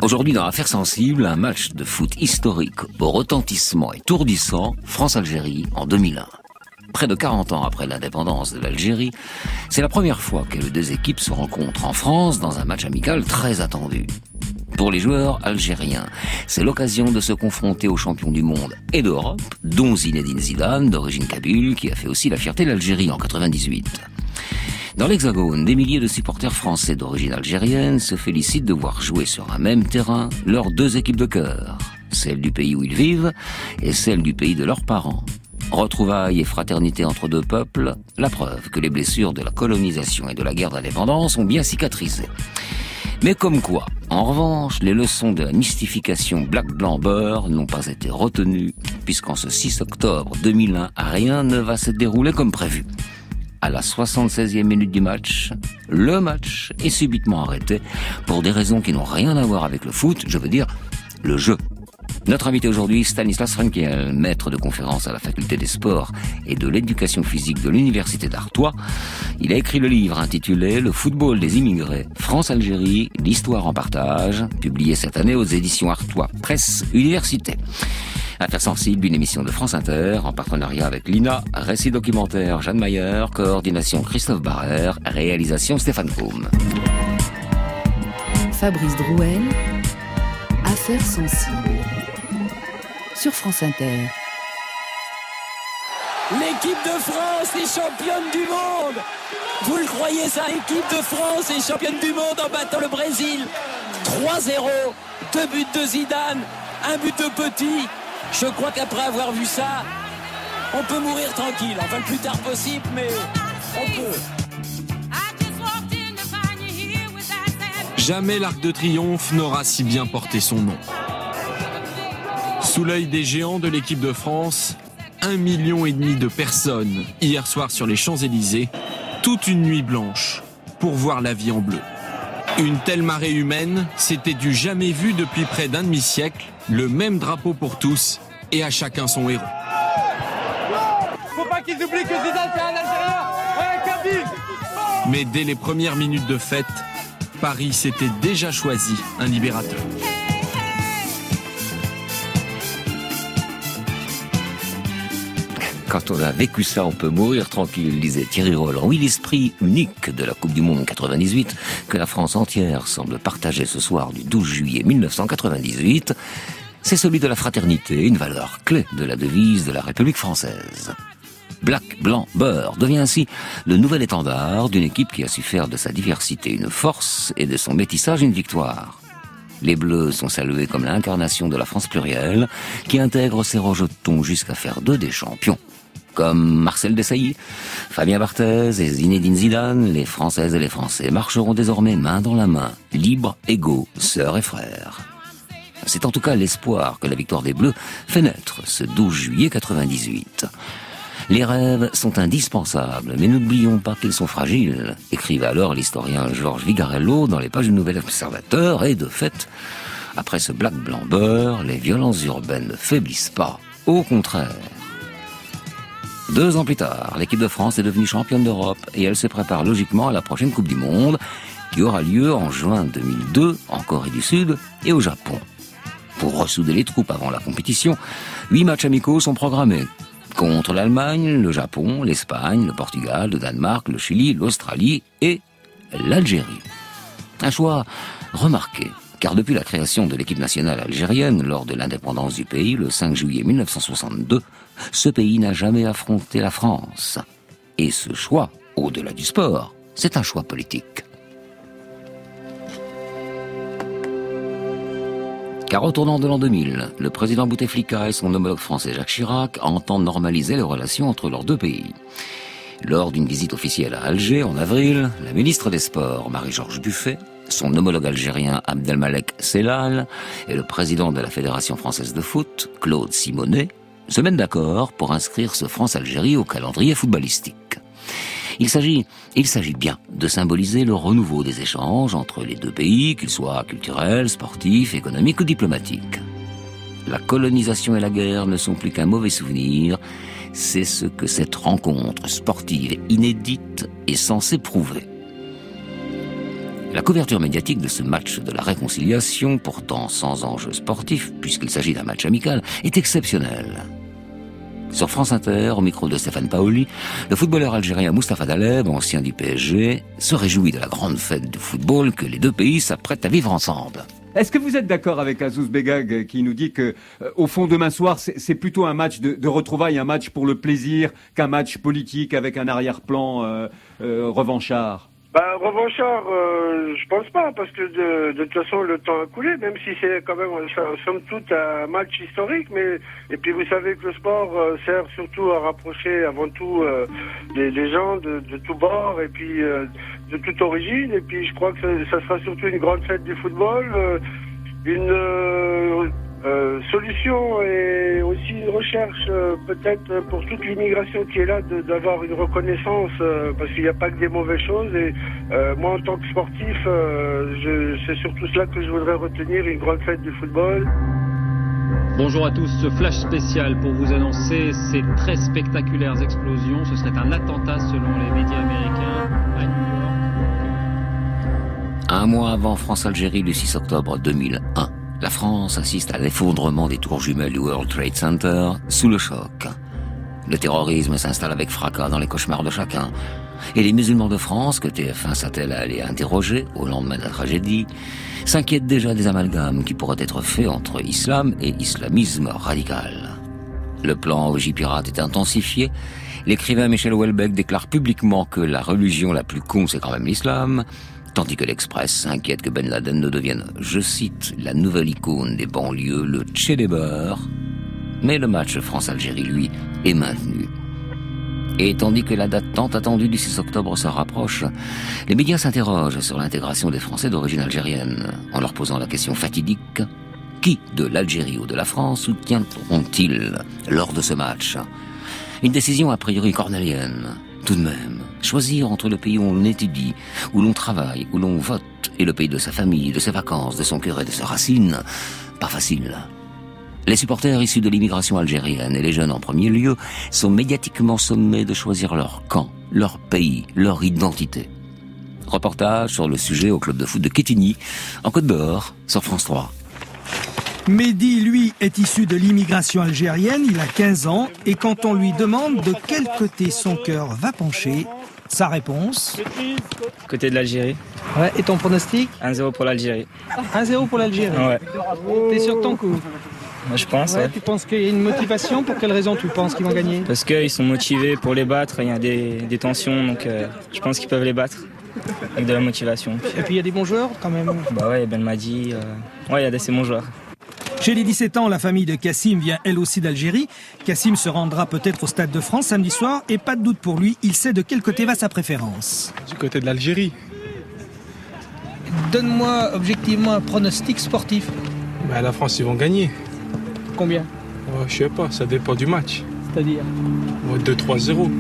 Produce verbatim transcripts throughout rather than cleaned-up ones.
Aujourd'hui, dans Affaires sensibles, un match de foot historique au retentissement étourdissant, France-Algérie en deux mille un. Près de quarante ans après l'indépendance de l'Algérie, c'est la première fois que les deux équipes se rencontrent en France dans un match amical très attendu. Pour les joueurs algériens, c'est l'occasion de se confronter aux champions du monde et d'Europe, dont Zinedine Zidane, d'origine kabyle, qui a fait aussi la fierté de l'Algérie en quatre-vingt-dix-huit. Dans l'Hexagone, des milliers de supporters français d'origine algérienne se félicitent de voir jouer sur un même terrain leurs deux équipes de cœur, celle du pays où ils vivent et celle du pays de leurs parents. Retrouvailles et fraternité entre deux peuples, la preuve que les blessures de la colonisation et de la guerre d'indépendance ont bien cicatrisé. Mais comme quoi, en revanche, les leçons de la mystification black-blanc-beurre n'ont pas été retenues, puisqu'en ce six octobre deux mille un, rien ne va se dérouler comme prévu. À la soixante-seizième minute du match, le match est subitement arrêté pour des raisons qui n'ont rien à voir avec le foot, je veux dire le jeu. Notre invité aujourd'hui, Stanislas Frenkel, maître de conférence à la faculté des sports et de l'éducation physique de l'université d'Artois. Il a écrit le livre intitulé « Le football des immigrés, France-Algérie, l'histoire en partage », publié cette année aux éditions Artois Presse Université. Affaires sensibles, une émission de France Inter, en partenariat avec l'I N A, récit documentaire Jeanne Mayer, coordination Christophe Barrère, réalisation Stéphane Paume. Fabrice Drouel, Affaires sensibles, sur France Inter. L'équipe de France est championne du monde. Vous le croyez ça? L'équipe de France est championne du monde en battant le Brésil. trois zéro, deux buts de Zidane, un but de Petit. Je crois qu'après avoir vu ça, on peut mourir tranquille. Enfin, le plus tard possible, mais on peut. Jamais l'Arc de Triomphe n'aura si bien porté son nom. Sous l'œil des géants de l'équipe de France, un million et demi de personnes, hier soir sur les Champs-Élysées, toute une nuit blanche, pour voir la vie en bleu. Une telle marée humaine, c'était du jamais vu depuis près d'un demi-siècle, le même drapeau pour tous, et à chacun son héros. Faut pas qu'ils oublient que Zidane c'est un Algérien, un Kabyle. Mais dès les premières minutes de fête, Paris s'était déjà choisi un libérateur. Quand on a vécu ça, on peut mourir tranquille, disait Thierry Roland. Oui, l'esprit unique de la Coupe du Monde quatre-vingt-dix-huit, que la France entière semble partager ce soir du douze juillet mille neuf cent quatre-vingt-dix-huit, c'est celui de la fraternité, une valeur clé de la devise de la République française. Black, blanc, beurre devient ainsi le nouvel étendard d'une équipe qui a su faire de sa diversité une force et de son métissage une victoire. Les Bleus sont salués comme l'incarnation de la France plurielle, qui intègre ses rejetons jusqu'à faire d'eux des champions. Comme Marcel Desailly, Fabien Barthez et Zinedine Zidane, les Françaises et les Français marcheront désormais main dans la main, libres, égaux, sœurs et frères. C'est en tout cas l'espoir que la victoire des Bleus fait naître ce douze juillet quatre-vingt-dix-huit. Les rêves sont indispensables, mais n'oublions pas qu'ils sont fragiles, écrivait alors l'historien Georges Vigarello dans les pages du Nouvel Observateur, et de fait, après ce black blanc beurre, les violences urbaines ne faiblissent pas, au contraire. Deux ans plus tard, l'équipe de France est devenue championne d'Europe et elle se prépare logiquement à la prochaine Coupe du Monde qui aura lieu en juin deux mille deux en Corée du Sud et au Japon. Pour ressouder les troupes avant la compétition, huit matchs amicaux sont programmés contre l'Allemagne, le Japon, l'Espagne, le Portugal, le Danemark, le Chili, l'Australie et l'Algérie. Un choix remarqué, car depuis la création de l'équipe nationale algérienne lors de l'indépendance du pays le cinq juillet mille neuf cent soixante-deux, ce pays n'a jamais affronté la France. Et ce choix, au-delà du sport, c'est un choix politique. Car au tournant de l'an deux mille, le président Bouteflika et son homologue français Jacques Chirac entendent normaliser les relations entre leurs deux pays. Lors d'une visite officielle à Alger en avril, la ministre des Sports, Marie-Georges Buffet, son homologue algérien Abdelmalek Sellal et le président de la Fédération française de foot, Claude Simonet, se mettent d'accord pour inscrire ce France-Algérie au calendrier footballistique. Il s'agit, il s'agit bien de symboliser le renouveau des échanges entre les deux pays, qu'ils soient culturels, sportifs, économiques ou diplomatiques. La colonisation et la guerre ne sont plus qu'un mauvais souvenir, c'est ce que cette rencontre sportive inédite est censée prouver. La couverture médiatique de ce match de la réconciliation, pourtant sans enjeu sportif, puisqu'il s'agit d'un match amical, est exceptionnelle. Sur France Inter, au micro de Stéphane Paoli, le footballeur algérien Moustapha Daleb, ancien du P S G, se réjouit de la grande fête du football que les deux pays s'apprêtent à vivre ensemble. Est-ce que vous êtes d'accord avec Azouz Begag qui nous dit que, euh, au fond, demain soir, c'est, c'est plutôt un match de, de retrouvailles, un match pour le plaisir, qu'un match politique avec un arrière-plan euh, euh, revanchard? Bah, revanchard, euh, je pense pas, parce que de, de toute façon, le temps a coulé, même si c'est quand même, somme toute, un match historique, mais, et puis vous savez que le sport euh, sert surtout à rapprocher avant tout euh, les, les gens de, de tous bords, et puis euh, de toute origine, et puis je crois que ça, ça sera surtout une grande fête du football, euh, une euh, euh, solution et aussi une recherche euh, peut-être pour toute l'immigration qui est là de, d'avoir une reconnaissance euh, parce qu'il n'y a pas que des mauvaises choses et euh, moi en tant que sportif euh, je, c'est surtout cela que je voudrais retenir, une grande fête du football. Bonjour à tous, ce flash spécial pour vous annoncer ces très spectaculaires explosions. Ce serait un attentat selon les médias américains à New York. Un mois avant France-Algérie, le six octobre deux mille un, la France assiste à l'effondrement des tours jumelles du World Trade Center sous le choc. Le terrorisme s'installe avec fracas dans les cauchemars de chacun. Et les musulmans de France, que T F un s'attelle à aller interroger au lendemain de la tragédie, s'inquiètent déjà des amalgames qui pourraient être faits entre islam et islamisme radical. Le plan Vigipirate est intensifié. L'écrivain Michel Houellebecq déclare publiquement que la religion la plus con, c'est quand même l'islam, tandis que l'Express s'inquiète que Ben Laden ne devienne, je cite, la nouvelle icône des banlieues, le Che des beurs. Mais le match France-Algérie, lui, est maintenu. Et tandis que la date tant attendue du six octobre se rapproche, les médias s'interrogent sur l'intégration des Français d'origine algérienne, en leur posant la question fatidique: qui de l'Algérie ou de la France soutiendront-ils lors de ce match? Une décision a priori cornélienne. Tout de même, choisir entre le pays où on étudie, où l'on travaille, où l'on vote, et le pays de sa famille, de ses vacances, de son cœur et de ses racines, pas facile. Les supporters issus de l'immigration algérienne, et les jeunes en premier lieu, sont médiatiquement sommés de choisir leur camp, leur pays, leur identité. Reportage sur le sujet au club de foot de Quetigny, en Côte d'Or, sur France trois. Mehdi, lui, est issu de l'immigration algérienne, il a quinze ans, et quand on lui demande de quel côté son cœur va pencher, sa réponse... Côté de l'Algérie. Ouais, et ton pronostic? un zéro pour l'Algérie. un zéro pour l'Algérie? Ouais. T'es sur ton coup? Moi, je pense, ouais, ouais. Tu penses qu'il y a une motivation? Pour quelle raison tu penses qu'ils vont gagner? Parce qu'ils sont motivés pour les battre, il y a des, des tensions, donc euh, je pense qu'ils peuvent les battre. Avec de la motivation. Et puis il y a des bons joueurs quand même? Bah ouais, Ben Madi, euh... ouais, il y a des assez bons joueurs. Chez les dix-sept ans, la famille de Kassim vient elle aussi d'Algérie. Kassim se rendra peut-être au Stade de France samedi soir et pas de doute pour lui, il sait de quel côté va sa préférence. Du côté de l'Algérie. Donne-moi objectivement un pronostic sportif. Bah, la France, ils vont gagner. Combien? Oh, je sais pas, ça dépend du match. C'est-à-dire oh, deux trois zéro.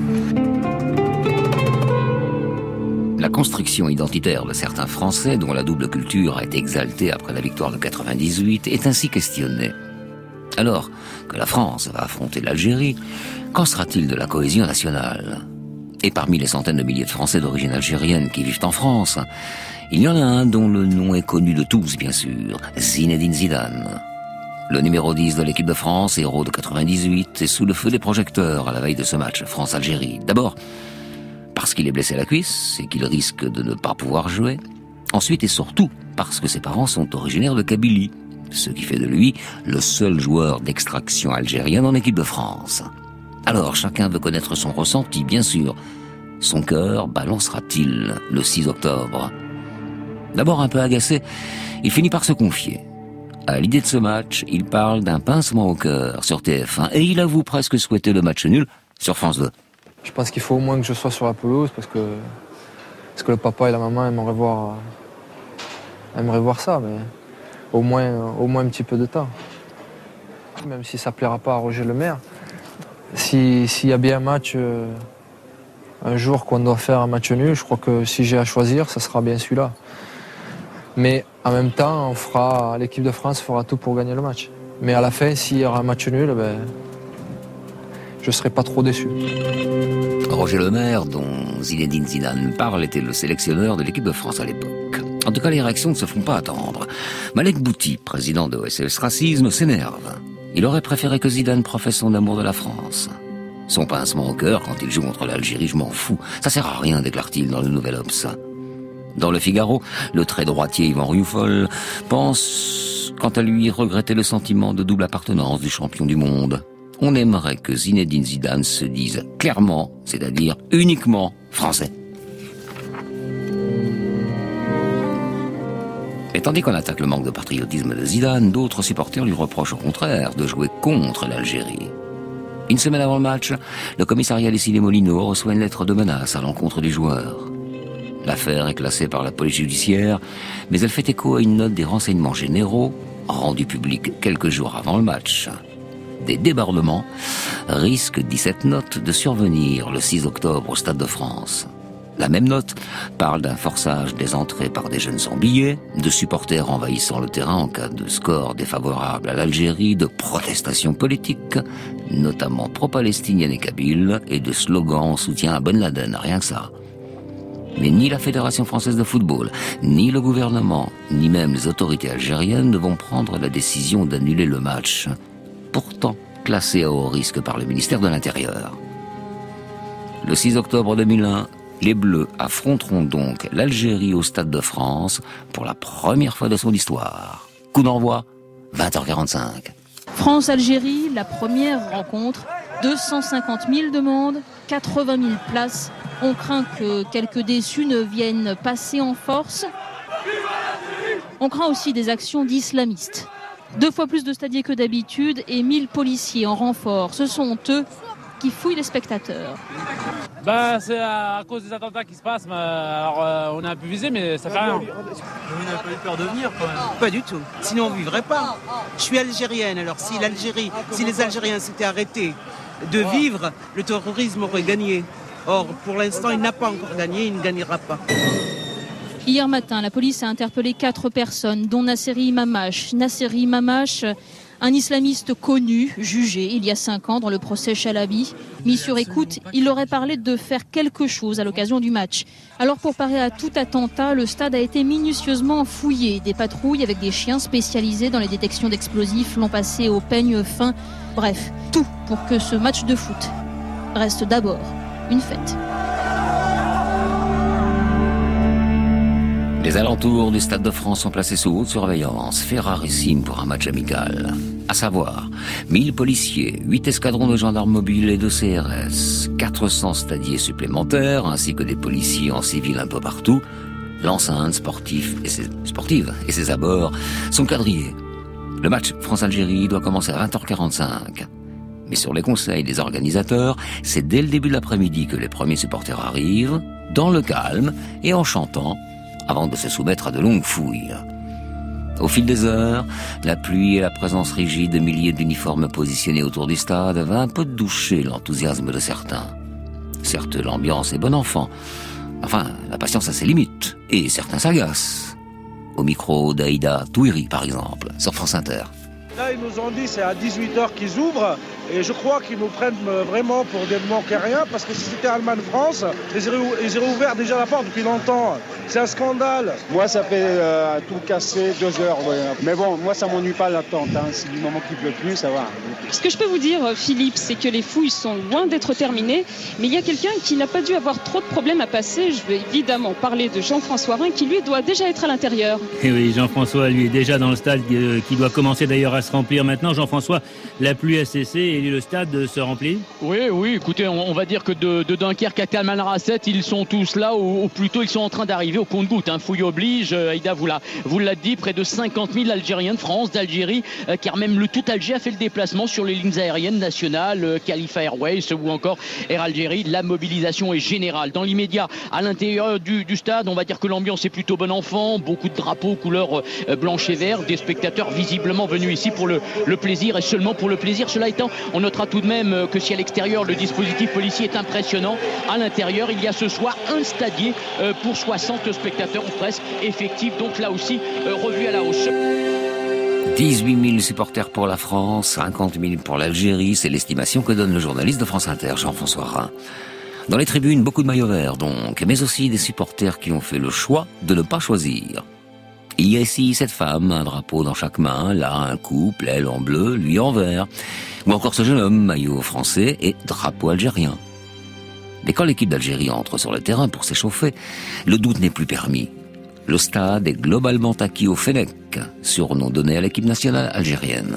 La construction identitaire de certains Français, dont la double culture a été exaltée après la victoire de quatre-vingt-dix-huit, est ainsi questionnée. Alors que la France va affronter l'Algérie, qu'en sera-t-il de la cohésion nationale? Et parmi les centaines de milliers de Français d'origine algérienne qui vivent en France, il y en a un dont le nom est connu de tous, bien sûr, Zinedine Zidane. Le numéro dix de l'équipe de France, héros de quatre-vingt-dix-huit, est sous le feu des projecteurs à la veille de ce match France-Algérie. D'abord, parce qu'il est blessé à la cuisse et qu'il risque de ne pas pouvoir jouer. Ensuite et surtout, parce que ses parents sont originaires de Kabylie, ce qui fait de lui le seul joueur d'extraction algérienne en équipe de France. Alors, chacun veut connaître son ressenti, bien sûr. Son cœur balancera-t-il le six octobre? D'abord un peu agacé, il finit par se confier. À l'idée de ce match, il parle d'un pincement au cœur sur T F un et il avoue presque souhaiter le match nul sur France deux. Je pense qu'il faut au moins que je sois sur la pelouse parce que, parce que le papa et la maman aimeraient voir, aimeraient voir ça, mais au moins, au moins un petit peu de temps. Même si ça ne plaira pas à Roger Le Maire, si, s'il y a bien un match, euh, un jour qu'on doit faire un match nul, je crois que si j'ai à choisir, ça sera bien celui-là. Mais en même temps, on fera, l'équipe de France fera tout pour gagner le match. Mais à la fin, s'il y aura un match nul, ben, je ne serai pas trop déçu. Roger Le Maire, dont Zinedine Zidane parle, était le sélectionneur de l'équipe de France à l'époque. En tout cas, les réactions ne se font pas attendre. Malek Bouti, président de O S S Racisme, s'énerve. Il aurait préféré que Zidane professe son amour de la France. Son pincement au cœur quand il joue contre l'Algérie, je m'en fous. Ça sert à rien, déclare-t-il dans le Nouvel Obs. Dans le Figaro, le très droitier Yvan Rioufol pense, quant à lui, regretter le sentiment de double appartenance du champion du monde. On aimerait que Zinedine Zidane se dise clairement, c'est-à-dire uniquement français. Et tandis qu'on attaque le manque de patriotisme de Zidane, d'autres supporters lui reprochent au contraire de jouer contre l'Algérie. Une semaine avant le match, le commissariat des Issy-les-Moulineaux reçoit une lettre de menace à l'encontre du joueur. L'affaire est classée par la police judiciaire, mais elle fait écho à une note des renseignements généraux, rendue publique quelques jours avant le match. Des débordements risquent, dit cette note, de survenir le six octobre au Stade de France. La même note parle d'un forçage des entrées par des jeunes sans billets, de supporters envahissant le terrain en cas de score défavorable à l'Algérie, de protestations politiques, notamment pro-palestiniennes et kabyles, et de slogans en soutien à Ben Laden, rien que ça. Mais ni la Fédération française de football, ni le gouvernement, ni même les autorités algériennes ne vont prendre la décision d'annuler le match, pourtant classé à haut risque par le ministère de l'Intérieur. Le six octobre deux mille un, les Bleus affronteront donc l'Algérie au Stade de France pour la première fois de son histoire. Coup d'envoi, vingt heures quarante-cinq. France-Algérie, la première rencontre, deux cent cinquante mille demandes, quatre-vingt mille places. On craint que quelques déçus ne viennent passer en force. On craint aussi des actions d'islamistes. Deux fois plus de stadiers que d'habitude et mille policiers en renfort. Ce sont eux qui fouillent les spectateurs. Ben, c'est à cause des attentats qui se passent. Mais alors, euh, on est un peu visé, mais ça fait rien. Vous n'avez pas eu peur de venir quand même? Pas du tout. Sinon, on ne vivrait pas. Je suis algérienne. Alors, si l'Algérie, si les Algériens s'étaient arrêtés de vivre, le terrorisme aurait gagné. Or, pour l'instant, il n'a pas encore gagné, il ne gagnera pas. Hier matin, la police a interpellé quatre personnes, dont Nasseri Mamache. Nasseri Mamache, un islamiste connu, jugé il y a cinq ans dans le procès Chalabi. Mis sur écoute, il aurait parlé de faire quelque chose à l'occasion du match. Alors pour parer à tout attentat, le stade a été minutieusement fouillé. Des patrouilles avec des chiens spécialisés dans les détections d'explosifs l'ont passé au peigne fin. Bref, tout pour que ce match de foot reste d'abord une fête. Les alentours du Stade de France sont placés sous haute surveillance, fait rarissime pour un match amical. À savoir, mille policiers, huit escadrons de gendarmes mobiles et de C R S, quatre cents stadiers supplémentaires, ainsi que des policiers en civil un peu partout. L'enceinte sportive et ses, sportive et ses abords sont quadrillés. Le match France-Algérie doit commencer à vingt heures quarante-cinq. Mais sur les conseils des organisateurs, c'est dès le début de l'après-midi que les premiers supporters arrivent, dans le calme et en chantant, avant de se soumettre à de longues fouilles. Au fil des heures, la pluie et la présence rigide de milliers d'uniformes positionnés autour du stade va un peu doucher l'enthousiasme de certains. Certes, l'ambiance est bon enfant. Enfin, la patience a ses limites, et certains s'agacent. Au micro d'Aïda Touiri, par exemple, sur France Inter. Là, ils nous ont dit c'est à dix-huit heures qu'ils ouvrent et je crois qu'ils nous prennent vraiment pour des manqueriens parce que si c'était Allemagne-France, ils auraient ouvert déjà la porte depuis longtemps. C'est un scandale. Moi, ça fait euh, tout casser deux heures. Ouais. Mais bon, moi, ça m'ennuie pas l'attente. Hein. Si du moment qu'il pleut plus, ça va. Ce que je peux vous dire, Philippe, c'est que les fouilles sont loin d'être terminées, mais il y a quelqu'un qui n'a pas dû avoir trop de problèmes à passer. Je vais évidemment parler de Jean-François Rhin qui, lui, doit déjà être à l'intérieur. Et oui, Jean-François, lui, est déjà dans le stade euh, qui doit commencer d'ailleurs à se remplir maintenant. Jean-François, la pluie a cessé et le stade se remplit. Oui, oui, écoutez, on, on va dire que de, de Dunkerque à Talman-Rasset, ils sont tous là, ou, ou plutôt ils sont en train d'arriver au compte-gouttes. Hein. Fouille oblige, euh, Aïda vous l'a, vous l'a dit, près de cinquante mille Algériens de France, d'Algérie, euh, car même le tout Alger a fait le déplacement sur les lignes aériennes nationales, euh, Khalifa Airways ou encore Air Algérie. La mobilisation est générale. Dans l'immédiat, à l'intérieur du, du stade, on va dire que l'ambiance est plutôt bon enfant, beaucoup de drapeaux couleur euh, blanche et vert, des spectateurs visiblement venus ici pour le, le plaisir et seulement pour le plaisir. Cela étant, on notera tout de même que si à l'extérieur le dispositif policier est impressionnant, à l'intérieur il y a ce soir un stadier euh, pour soixante spectateurs ou presque effectifs, donc là aussi euh, revu à la hausse. dix-huit mille supporters pour la France, cinquante mille pour l'Algérie, c'est l'estimation que donne le journaliste de France Inter, Jean-François Rhin. Dans les tribunes, beaucoup de maillots verts donc, mais aussi des supporters qui ont fait le choix de ne pas choisir. Ici, cette femme, un drapeau dans chaque main, là, un couple, elle en bleu, lui en vert. Ou encore ce jeune homme, maillot français et drapeau algérien. Mais quand l'équipe d'Algérie entre sur le terrain pour s'échauffer, le doute n'est plus permis. Le stade est globalement acquis au Fennec, surnom donné à l'équipe nationale algérienne.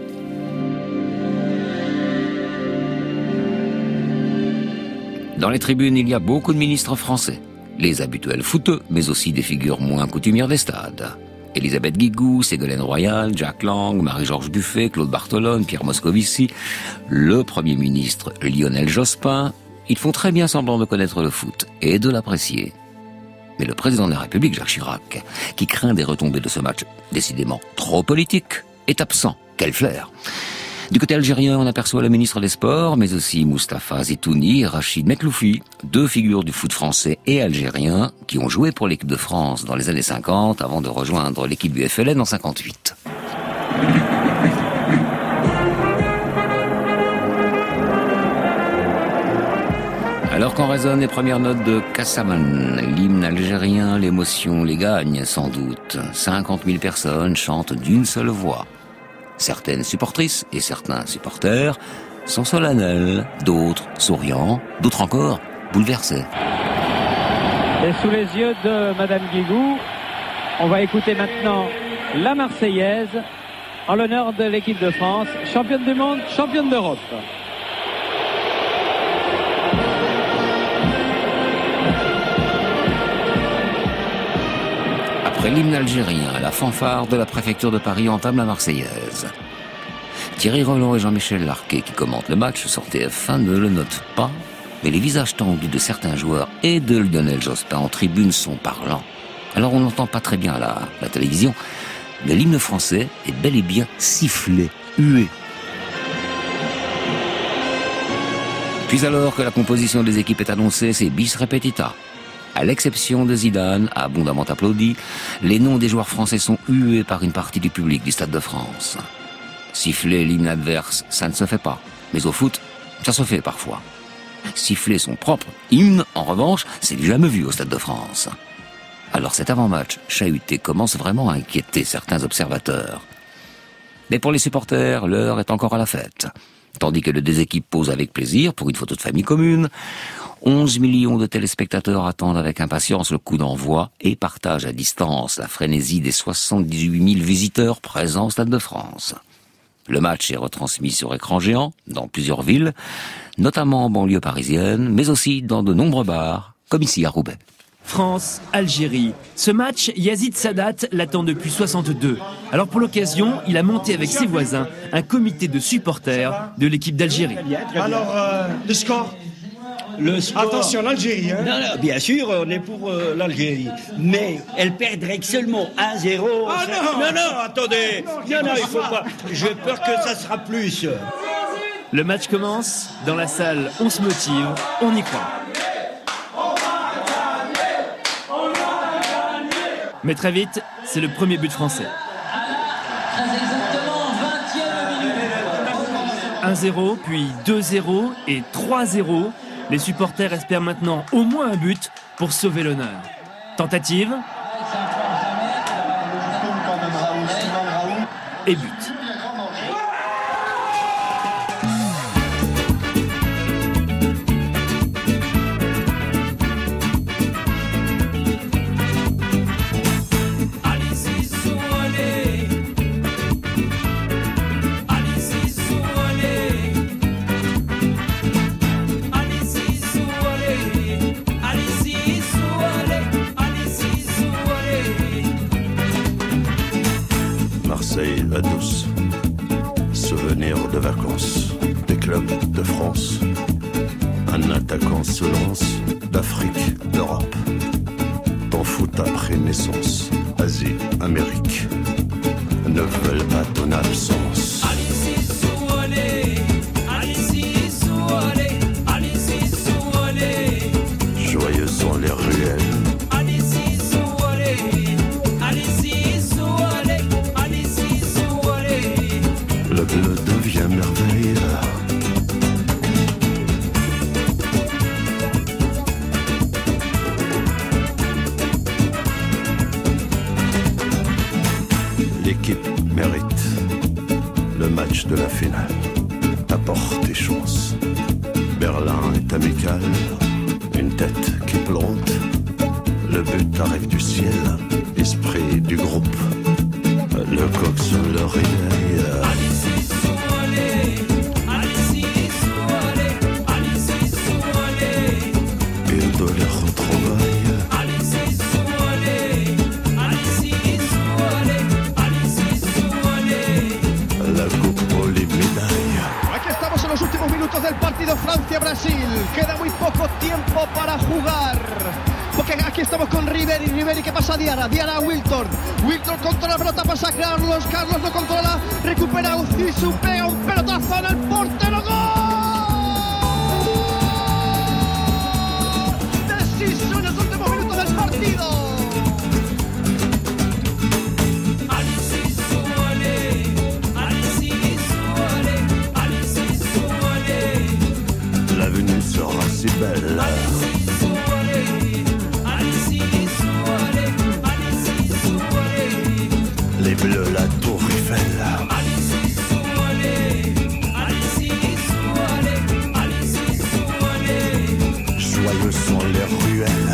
Dans les tribunes, il y a beaucoup de ministres français. Les habituels footeux, mais aussi des figures moins coutumières des stades. Elisabeth Guigou, Ségolène Royal, Jack Lang, Marie-Georges Buffet, Claude Bartolone, Pierre Moscovici, le Premier ministre Lionel Jospin. Ils font très bien semblant de connaître le foot et de l'apprécier. Mais le président de la République, Jacques Chirac, qui craint des retombées de ce match décidément trop politique, est absent. Quel flair! Du côté algérien, on aperçoit le ministre des Sports, mais aussi Moustapha Zitouni et Rachid Metloufi, deux figures du foot français et algérien qui ont joué pour l'équipe de France dans les années cinquante avant de rejoindre l'équipe du F L N en cinquante-huit. Alors qu'en résonnent les premières notes de Kassaman, l'hymne algérien, l'émotion les gagne sans doute. cinquante mille personnes chantent d'une seule voix. Certaines supportrices et certains supporters sont solennels, d'autres souriants, d'autres encore bouleversés. Et sous les yeux de Madame Guigou, on va écouter maintenant la Marseillaise en l'honneur de l'équipe de France, championne du monde, championne d'Europe. Après l'hymne algérien, la fanfare de la préfecture de Paris entame la Marseillaise. Thierry Roland et Jean-Michel Larquet, qui commentent le match sur T F un, ne le notent pas, mais les visages tendus de certains joueurs et de Lionel Jospin en tribune sont parlants. Alors on n'entend pas très bien à la, la télévision, mais l'hymne français est bel et bien sifflé, hué. Puis alors que la composition des équipes est annoncée, c'est bis repetita. À l'exception de Zidane, abondamment applaudi, les noms des joueurs français sont hués par une partie du public du Stade de France. Siffler l'hymne adverse, ça ne se fait pas. Mais au foot, ça se fait parfois. Siffler son propre hymne, en revanche, c'est du jamais vu au Stade de France. Alors cet avant-match chahuté commence vraiment à inquiéter certains observateurs. Mais pour les supporters, l'heure est encore à la fête. Tandis que les deux équipes posent avec plaisir pour une photo de famille commune, onze millions de téléspectateurs attendent avec impatience le coup d'envoi et partagent à distance la frénésie des soixante-dix-huit mille visiteurs présents au Stade de France. Le match est retransmis sur écran géant dans plusieurs villes, notamment en banlieue parisienne, mais aussi dans de nombreux bars, comme ici à Roubaix. France-Algérie. Ce match, Yazid Sadat l'attend depuis soixante-deux. Alors pour l'occasion, il a monté avec ses voisins un comité de supporters de l'équipe d'Algérie. Alors, euh, le score Le sport. Attention, l'Algérie. Hein. Non, non, bien sûr, on est pour euh, l'Algérie. Mais elle perdrait que seulement un zéro. Ah ça... non Non, non, attendez. Non, non, il faut pas. J'ai peur que ça sera plus. Le match commence. Dans la salle, on se motive, on y croit. Mais très vite, c'est le premier but français. un zéro, puis deux zéro et trois zéro. Les supporters espèrent maintenant au moins un but pour sauver l'honneur. Tentative. Et but. À tous, souvenirs de vacances, des clubs de France. Un attaquant se lance d'Afrique, d'Europe. Ton foot après naissance, Asie, Amérique, ne veulent pas ton absence. Joyeux sont les ruelles. Le bleu devient merveille. tes chances. Berlin est amical, une tête qui plante. Le but arrive du ciel, esprit du groupe. Le coq sur le réveil. Il doit les retrouvailles. La coupe pour les médailles. Aquí estamos en los últimos minutos del partido Francia-Brasil. Queda muy poco tiempo para jugar. Porque aquí estamos con Ribéry, Ribéry que pasa a Diarra, Diarra a Wilton. Wilton controla la pelota, pasa a Carlos, Carlos no controla, recupera Ucisu, pega un pelotazo en el portero, ¡gol! De Sisu en los últimos minutos del partido. L'avenue sera si belle. Les bleus, la tour Eiffel. Joyeux sont les ruelles.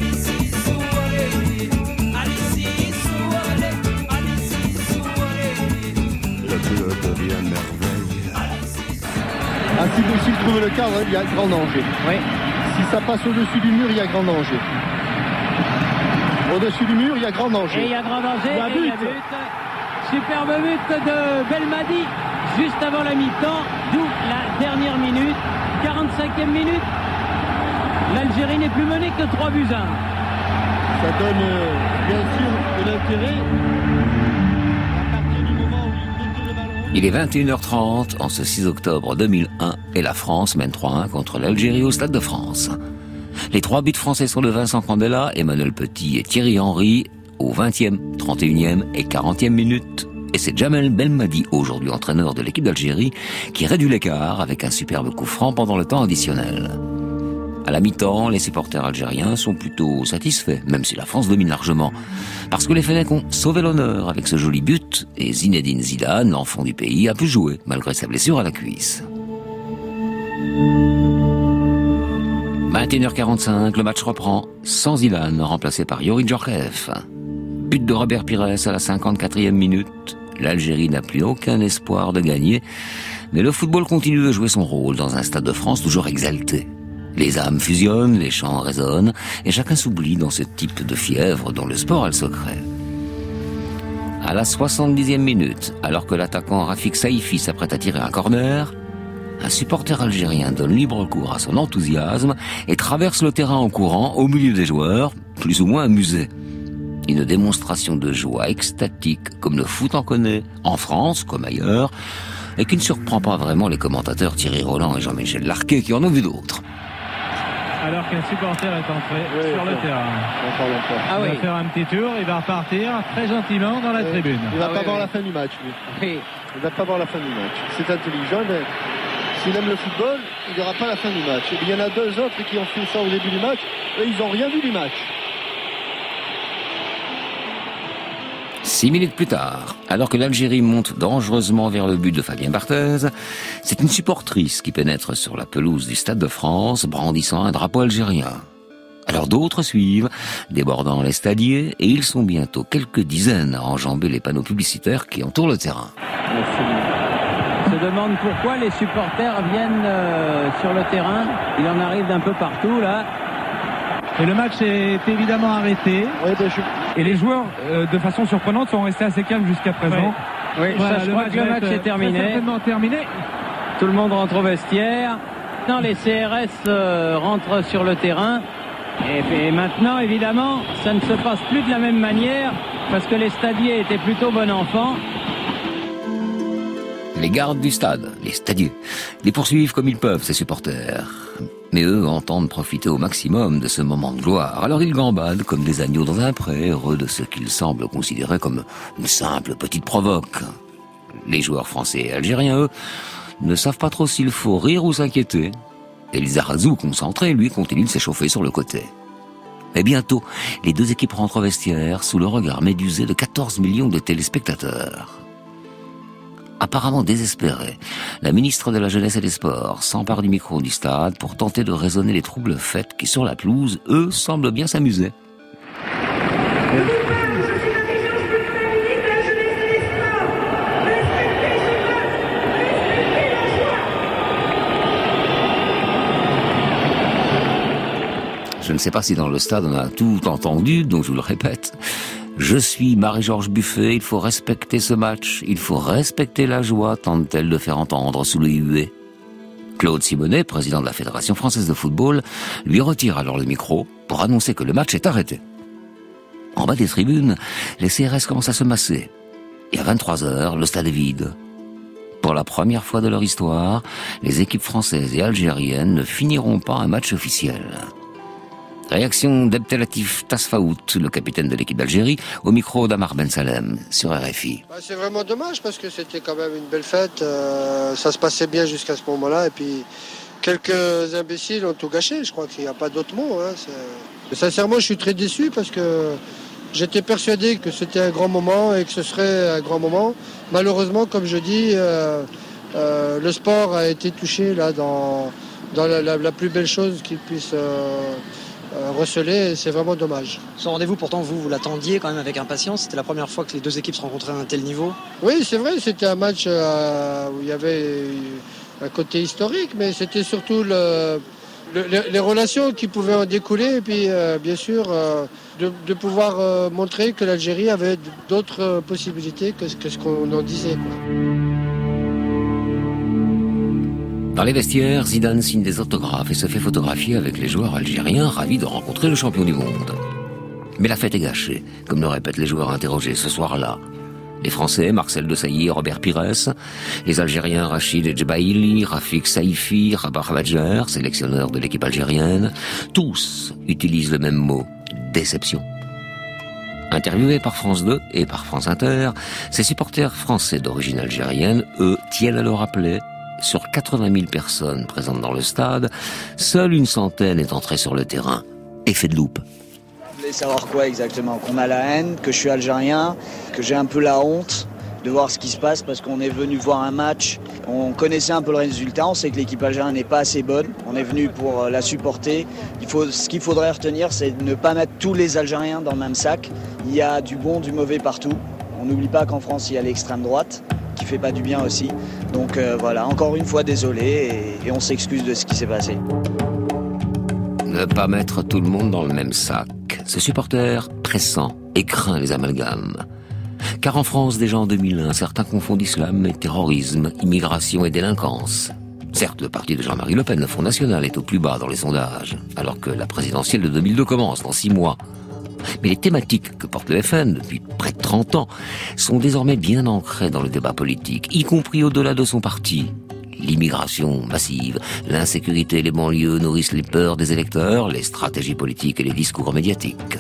Le bleu devient merveille. Ah, si Bouchil trouve le cadre, il y a grand danger. Oui. Si ça passe au-dessus du mur, il y a grand danger. Au-dessus du mur, il y a grand danger. Et il y a grand danger. Il y a et but. il y a but. Superbe but de Belmadi juste avant la mi-temps, d'où la dernière minute, quarante-cinquième minute. L'Algérie n'est plus menée que trois buts à un. Ça donne euh, bien sûr de l'intérêt. Il est vingt et une heures trente en ce six octobre deux mille un et la France mène trois à un contre l'Algérie au Stade de France. Les trois buts français sont de Vincent Candela, Emmanuel Petit et Thierry Henry aux vingtième, trente et unième et quarantième minutes. Et c'est Jamel Belmadi, aujourd'hui entraîneur de l'équipe d'Algérie, qui réduit l'écart avec un superbe coup franc pendant le temps additionnel. À la mi-temps, les supporters algériens sont plutôt satisfaits, même si la France domine largement. Parce que les Fennecs ont sauvé l'honneur avec ce joli but, et Zinedine Zidane, l'enfant du pays, a pu jouer, malgré sa blessure à la cuisse. vingt et une heures quarante-cinq, le match reprend, sans Zidane, remplacé par Youri Djorkaeff. But de Robert Pires à la cinquante-quatrième minute. L'Algérie n'a plus aucun espoir de gagner, mais le football continue de jouer son rôle dans un Stade de France toujours exalté. Les âmes fusionnent, les chants résonnent, et chacun s'oublie dans ce type de fièvre dont le sport a le secret. À la soixante-dixième minute, alors que l'attaquant Rafik Saïfi s'apprête à tirer un corner, un supporter algérien donne libre cours à son enthousiasme et traverse le terrain en courant au milieu des joueurs, plus ou moins amusés. Une démonstration de joie extatique comme le foot en connaît, en France comme ailleurs, et qui ne surprend pas vraiment les commentateurs Thierry Roland et Jean-Michel Larquet qui en ont vu d'autres. Alors qu'un supporter est entré oui, sur le terrain. Ah il oui. va faire un petit tour, il va repartir très gentiment dans la oui. tribune. Il va ah pas oui, voir oui. la fin du match, lui. Oui. Il va pas voir la fin du match. C'est intelligent, mais s'il aime le football, il verra pas la fin du match. Et il y en a deux autres qui ont fait ça au début du match, et ils ont rien vu du match. Six minutes plus tard, alors que l'Algérie monte dangereusement vers le but de Fabien Barthez, c'est une supportrice qui pénètre sur la pelouse du Stade de France, brandissant un drapeau algérien. Alors d'autres suivent, débordant les stadiers, et ils sont bientôt quelques dizaines à enjamber les panneaux publicitaires qui entourent le terrain. On se demande pourquoi les supporters viennent euh, sur le terrain. Il en arrive d'un peu partout, là. Et le match est évidemment arrêté. Ouais, ben je... Et les joueurs, euh, de façon surprenante, sont restés assez calmes jusqu'à présent. Oui, oui voilà, ça, je crois que le match est terminé. Certainement terminé. Tout le monde rentre au vestiaire. Maintenant, les C R S euh, rentrent sur le terrain. Et, et maintenant, évidemment, ça ne se passe plus de la même manière parce que les stadiers étaient plutôt bon enfants. Les gardes du stade, les stadiers, les poursuivent comme ils peuvent, ces supporters. Mais eux entendent profiter au maximum de ce moment de gloire. Alors ils gambadent comme des agneaux dans un pré, heureux de ce qu'ils semblent considérer comme une simple petite provoque. Les joueurs français et algériens, eux, ne savent pas trop s'il faut rire ou s'inquiéter. Et Lizarazu, concentré, lui, continue de s'échauffer sur le côté. Et bientôt, les deux équipes rentrent au vestiaire sous le regard médusé de quatorze millions de téléspectateurs. Apparemment désespérée, la ministre de la Jeunesse et des Sports s'empare du micro du stade pour tenter de raisonner les troubles faits qui, sur la pelouse, eux, semblent bien s'amuser. Je ne sais pas si dans le stade on a tout entendu, donc je vous le répète. Je suis Marie-Georges Buffet, il faut respecter ce match, il faut respecter la joie, tente-t-elle de faire entendre sous les huées. Claude Simonet, président de la Fédération française de football, lui retire alors le micro pour annoncer que le match est arrêté. En bas des tribunes, les C R S commencent à se masser. Et à vingt-trois heures, le stade est vide. Pour la première fois de leur histoire, les équipes françaises et algériennes ne finiront pas un match officiel. Réaction d'Abdelatif Tasfaout, le capitaine de l'équipe d'Algérie, au micro d'Amar Ben Salem sur R F I. Bah, c'est vraiment dommage parce que c'était quand même une belle fête. Euh, ça se passait bien jusqu'à ce moment-là. Et puis quelques imbéciles ont tout gâché. Je crois qu'il n'y a pas d'autre mot. Hein. Sincèrement, je suis très déçu parce que j'étais persuadé que c'était un grand moment et que ce serait un grand moment. Malheureusement, comme je dis, euh, euh, le sport a été touché là dans, dans la, la, la plus belle chose qu'il puisse... Euh, Euh, recelé, c'est vraiment dommage. Ce rendez-vous, pourtant, vous, vous l'attendiez quand même avec impatience. C'était la première fois que les deux équipes se rencontraient à un tel niveau. Oui, c'est vrai, c'était un match euh, où il y avait un côté historique, mais c'était surtout le, le, les relations qui pouvaient en découler, et puis euh, bien sûr euh, de, de pouvoir euh, montrer que l'Algérie avait d'autres possibilités que, que ce qu'on en disait, quoi. Dans les vestiaires, Zidane signe des autographes et se fait photographier avec les joueurs algériens ravis de rencontrer le champion du monde. Mais la fête est gâchée, comme le répètent les joueurs interrogés ce soir-là. Les Français, Marcel Desailly et Robert Pires, les Algériens Rachid Edjbaili, Rafik Saifi, Rabah Badjer, sélectionneur de l'équipe algérienne, tous utilisent le même mot, déception. Interviewés par France deux et par France Inter, ces supporters français d'origine algérienne, eux, tiennent à le rappeler. Sur quatre-vingt mille personnes présentes dans le stade, seule une centaine est entrée sur le terrain. Effet de loupe. Vous voulez savoir quoi exactement? Qu'on a la haine, que je suis algérien, que j'ai un peu la honte de voir ce qui se passe parce qu'on est venu voir un match. On connaissait un peu le résultat, on sait que l'équipe algérienne n'est pas assez bonne. On est venu pour la supporter. Il faut, ce qu'il faudrait retenir, c'est de ne pas mettre tous les Algériens dans le même sac. Il y a du bon, du mauvais partout. On n'oublie pas qu'en France, il y a l'extrême droite qui fait pas du bien aussi. Donc euh, voilà, encore une fois désolé et, et on s'excuse de ce qui s'est passé. Ne pas mettre tout le monde dans le même sac. Ce supporter pressant et craint les amalgames. Car en France, déjà en deux mille un, certains confondent islam et terrorisme, immigration et délinquance. Certes, le parti de Jean-Marie Le Pen, le Front National, est au plus bas dans les sondages, alors que la présidentielle de deux mille deux commence dans six mois. Mais les thématiques que porte le F N depuis près de trente ans sont désormais bien ancrées dans le débat politique, y compris au-delà de son parti. L'immigration massive, l'insécurité et les banlieues nourrissent les peurs des électeurs, les stratégies politiques et les discours médiatiques.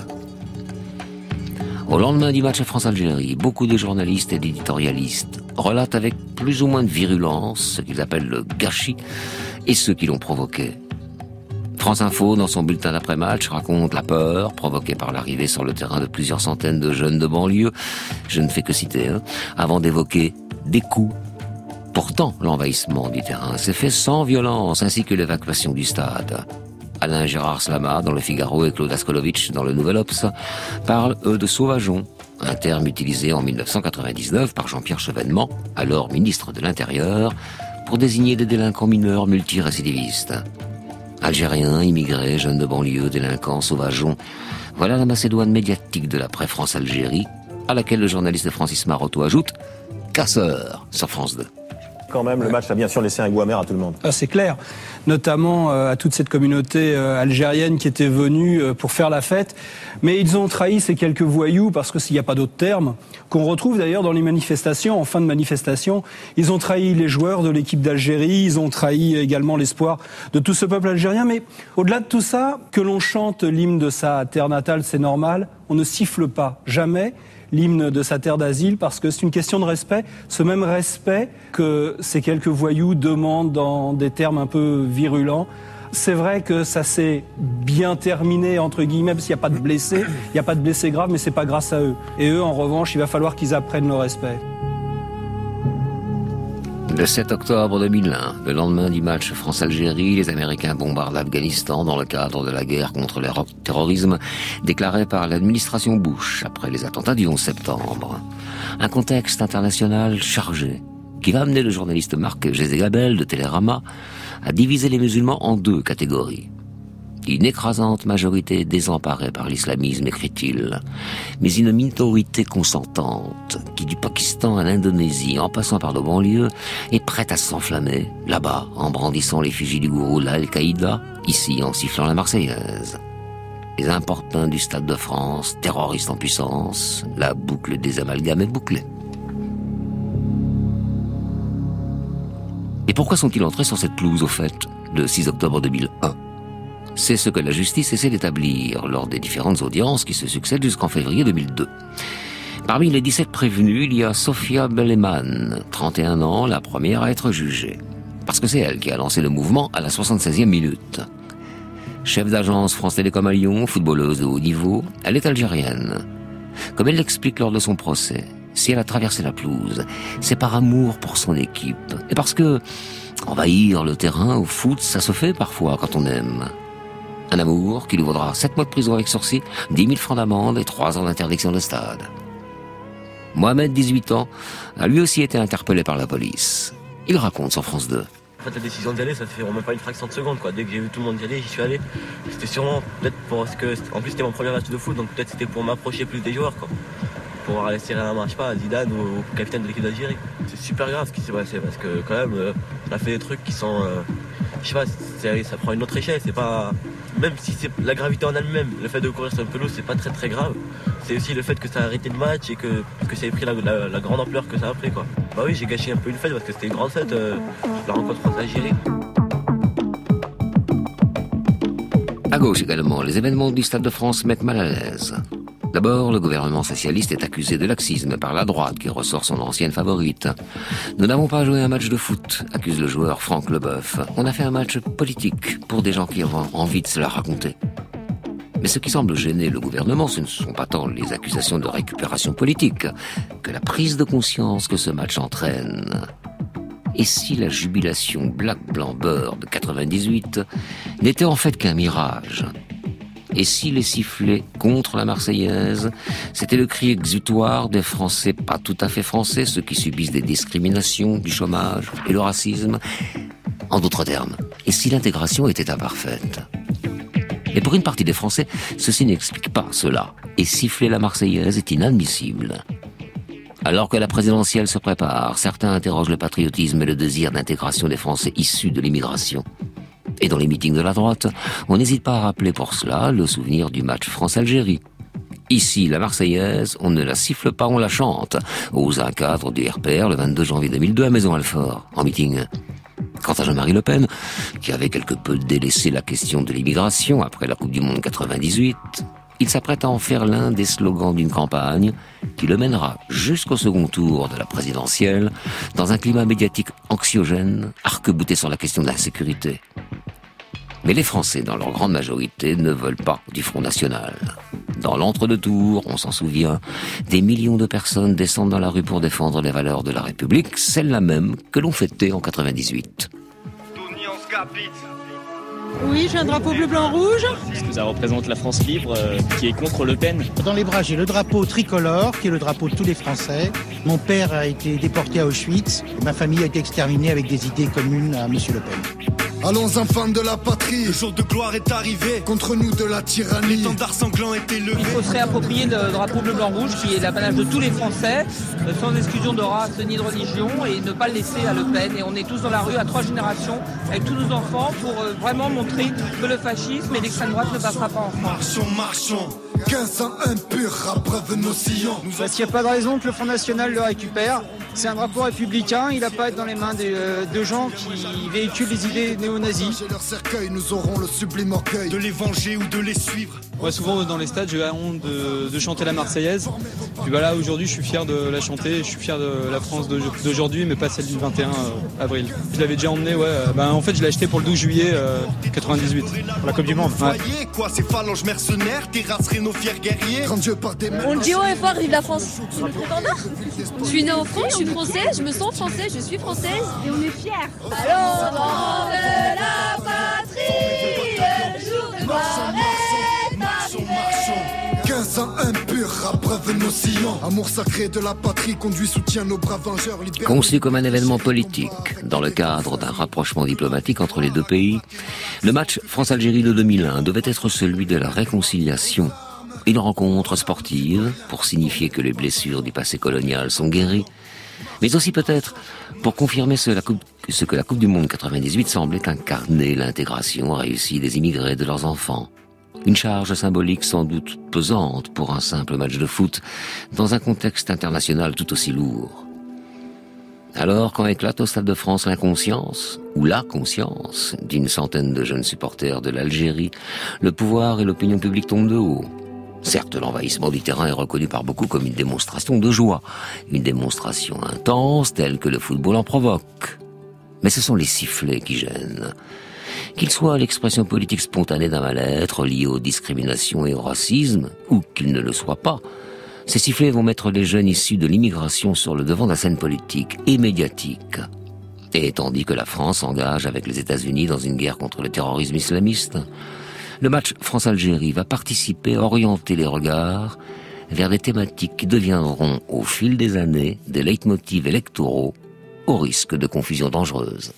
Au lendemain du match à France-Algérie, beaucoup de journalistes et d'éditorialistes relatent avec plus ou moins de virulence ce qu'ils appellent le gâchis et ceux qui l'ont provoqué. France Info, dans son bulletin d'après-match, raconte la peur provoquée par l'arrivée sur le terrain de plusieurs centaines de jeunes de banlieue, je ne fais que citer, hein, avant d'évoquer des coups. Pourtant, l'envahissement du terrain s'est fait sans violence, ainsi que l'évacuation du stade. Alain Gérard Slama, dans le Figaro, et Claude Askolovitch, dans le Nouvel Obs, parlent, eux, de sauvageons, un terme utilisé en mille neuf cent quatre-vingt-dix-neuf par Jean-Pierre Chevènement, alors ministre de l'Intérieur, pour désigner des délinquants mineurs multirécidivistes. Algériens, immigrés, jeunes de banlieue, délinquants, sauvageons. Voilà la Macédoine médiatique de l'après-France-Algérie, à laquelle le journaliste Francis Maroto ajoute « casseur » sur France deux. Quand même, le match a bien sûr laissé un goût amer à tout le monde. Ah, c'est clair, notamment euh, à toute cette communauté euh, algérienne qui était venue euh, pour faire la fête. Mais ils ont trahi ces quelques voyous, parce que s'il n'y a pas d'autre terme, qu'on retrouve d'ailleurs dans les manifestations, en fin de manifestation, ils ont trahi les joueurs de l'équipe d'Algérie, ils ont trahi également l'espoir de tout ce peuple algérien. Mais au-delà de tout ça, que l'on chante l'hymne de sa terre natale, c'est normal, on ne siffle pas, jamais, l'hymne de sa terre d'asile, parce que c'est une question de respect, ce même respect que ces quelques voyous demandent dans des termes un peu virulents. C'est vrai que ça s'est bien terminé, entre guillemets, parce qu'il n'y a pas de blessés, il n'y a pas de blessés graves, mais c'est pas grâce à eux. Et eux, en revanche, il va falloir qu'ils apprennent le respect. Le sept octobre deux mille un, le lendemain du match France-Algérie, les Américains bombardent l'Afghanistan dans le cadre de la guerre contre le terrorisme déclarée par l'administration Bush après les attentats du onze septembre. Un contexte international chargé qui va amener le journaliste Marc Gézé-Gabel de Télérama à diviser les musulmans en deux catégories. Une écrasante majorité désemparée par l'islamisme, écrit-il, mais une minorité consentante qui, du Pakistan à l'Indonésie, en passant par nos banlieues, est prête à s'enflammer, là-bas, en brandissant l'effigie du gourou de l'Al-Qaïda, ici en sifflant la Marseillaise. Les importuns du Stade de France, terroristes en puissance, la boucle des amalgames est bouclée. Et pourquoi sont-ils entrés sur cette pelouse, au fait, le six octobre deux mille un ? C'est ce que la justice essaie d'établir lors des différentes audiences qui se succèdent jusqu'en février deux mille deux. Parmi les dix-sept prévenus, il y a Sofia Belleman, trente et un ans, la première à être jugée. Parce que c'est elle qui a lancé le mouvement à la soixante-seizième minute. Chef d'agence France Télécom à Lyon, footballeuse de haut niveau, elle est algérienne. Comme elle l'explique lors de son procès, si elle a traversé la pelouse, c'est par amour pour son équipe. Et parce que envahir le terrain au foot, ça se fait parfois quand on aime. Un amour qui lui vaudra sept mois de prison avec sursis, dix mille francs d'amende et trois ans d'interdiction de stade. Mohamed, dix-huit ans, a lui aussi été interpellé par la police. Il raconte sur France deux. En fait, la décision d'y aller, ça fait même pas une fraction de seconde, quoi. Dès que j'ai vu tout le monde y aller, j'y suis allé. C'était sûrement peut-être parce que, en plus, c'était mon premier match de foot, donc peut-être c'était pour m'approcher plus des joueurs, quoi. Pour aller serrer la main, je sais pas, à Zidane ou au capitaine de l'équipe d'Algérie. C'est super grave ce qui s'est passé parce que quand même, euh, on a fait des trucs qui sont, euh, je sais pas, ça prend une autre échelle. C'est pas, même si c'est la gravité en elle-même, le fait de courir sur une pelouse, c'est pas très très grave. C'est aussi le fait que ça a arrêté le match et que, que ça ait pris la, la, la grande ampleur que ça a pris, quoi. Bah oui, j'ai gâché un peu une fête parce que c'était une grande fête, euh, la rencontre France-Algérie. À gauche également, les événements du Stade de France mettent mal à l'aise. D'abord, le gouvernement socialiste est accusé de laxisme par la droite qui ressort son ancienne favorite. Nous n'avons pas joué un match de foot, accuse le joueur Franck Leboeuf. On a fait un match politique pour des gens qui ont envie de se la raconter. Mais ce qui semble gêner le gouvernement, ce ne sont pas tant les accusations de récupération politique que la prise de conscience que ce match entraîne. Et si la jubilation Black-Blanc-Beurre de quatre-vingt-dix-huit n'était en fait qu'un mirage ? Et si les sifflets contre la Marseillaise, c'était le cri exutoire des Français pas tout à fait français, ceux qui subissent des discriminations, du chômage et le racisme ? En d'autres termes, et si l'intégration était imparfaite ? Et pour une partie des Français, ceci n'explique pas cela. Et siffler la Marseillaise est inadmissible. Alors que la présidentielle se prépare, certains interrogent le patriotisme et le désir d'intégration des Français issus de l'immigration. Et dans les meetings de la droite, on n'hésite pas à rappeler pour cela le souvenir du match France-Algérie. Ici, la Marseillaise, on ne la siffle pas, on la chante, ose un cadre du R P R le vingt-deux janvier deux mille deux à Maison-Alfort, en meeting. Quant à Jean-Marie Le Pen, qui avait quelque peu délaissé la question de l'immigration après la Coupe du Monde quatre-vingt-dix-huit, il s'apprête à en faire l'un des slogans d'une campagne qui le mènera jusqu'au second tour de la présidentielle dans un climat médiatique anxiogène, arc-bouté sur la question de l'insécurité. Mais les Français, dans leur grande majorité, ne veulent pas du Front National. Dans l'entre-deux-tours, on s'en souvient, des millions de personnes descendent dans la rue pour défendre les valeurs de la République, celles-là même que l'on fêtait en quatre-vingt-dix-huit. Oui, j'ai un drapeau bleu-blanc-rouge. Parce que ça représente la France libre euh, qui est contre Le Pen. Dans les bras, j'ai le drapeau tricolore, qui est le drapeau de tous les Français. Mon père a été déporté à Auschwitz. Ma famille a été exterminée avec des idées communes à M. Le Pen. Allons enfants de la patrie, le jour de gloire est arrivé, contre nous de la tyrannie, l'étendard sanglant est élevé. Il faut se réapproprier le drapeau bleu-blanc-rouge qui est l'apanage de tous les Français, sans exclusion de race ni de religion, et ne pas le laisser à Le Pen. Et on est tous dans la rue à trois générations, avec tous nos enfants, pour vraiment montrer que le fascisme et l'extrême droite ne passera pas en France. Marchons, marchons, quinze cent un purs à preuve nos sillons. Parce qu'il n'y a pas de raison que le Front National le récupère. C'est un drapeau républicain, il n'a pas à être dans les mains des, euh, de gens qui véhiculent les idées néo-nazis. Leur cercueil, nous aurons le sublime orgueil de les venger ou de les suivre. Moi, souvent dans les stades, j'ai la honte de, de chanter la Marseillaise. Puis bah là, aujourd'hui, je suis fier de la chanter. Je suis fier de la France d'aujourd'hui, mais pas celle du vingt et un avril. Je l'avais déjà emmené, ouais. Bah, en fait, je l'ai acheté pour le douze juillet euh, quatre-vingt-dix-huit, pour la Coupe du Monde. Ouais. Quoi, ces phalanges mercenaires terrasseraient nos nos fiers guerriers, grands yeux par des mains. On le dit haut et fort, vive la France. C'est notre étendard. Je suis née en France, je suis française, je me sens française, je suis française. Et on est fiers. Allons, enfants de la patrie, le jour de gloire est arrivé. quinze ans impurs, abreuve nos sillons. Amour sacré de la patrie, conduit, soutient nos braves vengeurs. Conçu comme un événement politique, dans le cadre d'un rapprochement diplomatique entre les deux pays, le match France-Algérie de deux mille un devait être celui de la réconciliation. Une rencontre sportive, pour signifier que les blessures du passé colonial sont guéries, mais aussi peut-être pour confirmer ce, la coupe, ce que la Coupe du Monde quatre-vingt-dix-huit semblait incarner, l'intégration réussie des immigrés et de leurs enfants. Une charge symbolique sans doute pesante pour un simple match de foot, dans un contexte international tout aussi lourd. Alors, quand éclate au Stade de France l'inconscience, ou la conscience, d'une centaine de jeunes supporters de l'Algérie, le pouvoir et l'opinion publique tombent de haut. Certes, l'envahissement du terrain est reconnu par beaucoup comme une démonstration de joie, une démonstration intense telle que le football en provoque. Mais ce sont les sifflets qui gênent. Qu'ils soient l'expression politique spontanée d'un mal-être lié aux discriminations et au racisme, ou qu'ils ne le soient pas, ces sifflets vont mettre les jeunes issus de l'immigration sur le devant de la scène politique et médiatique. Et tandis que la France s'engage avec les États-Unis dans une guerre contre le terrorisme islamiste, le match France-Algérie va participer à orienter les regards vers des thématiques qui deviendront, au fil des années, des leitmotivs électoraux, au risque de confusion dangereuse.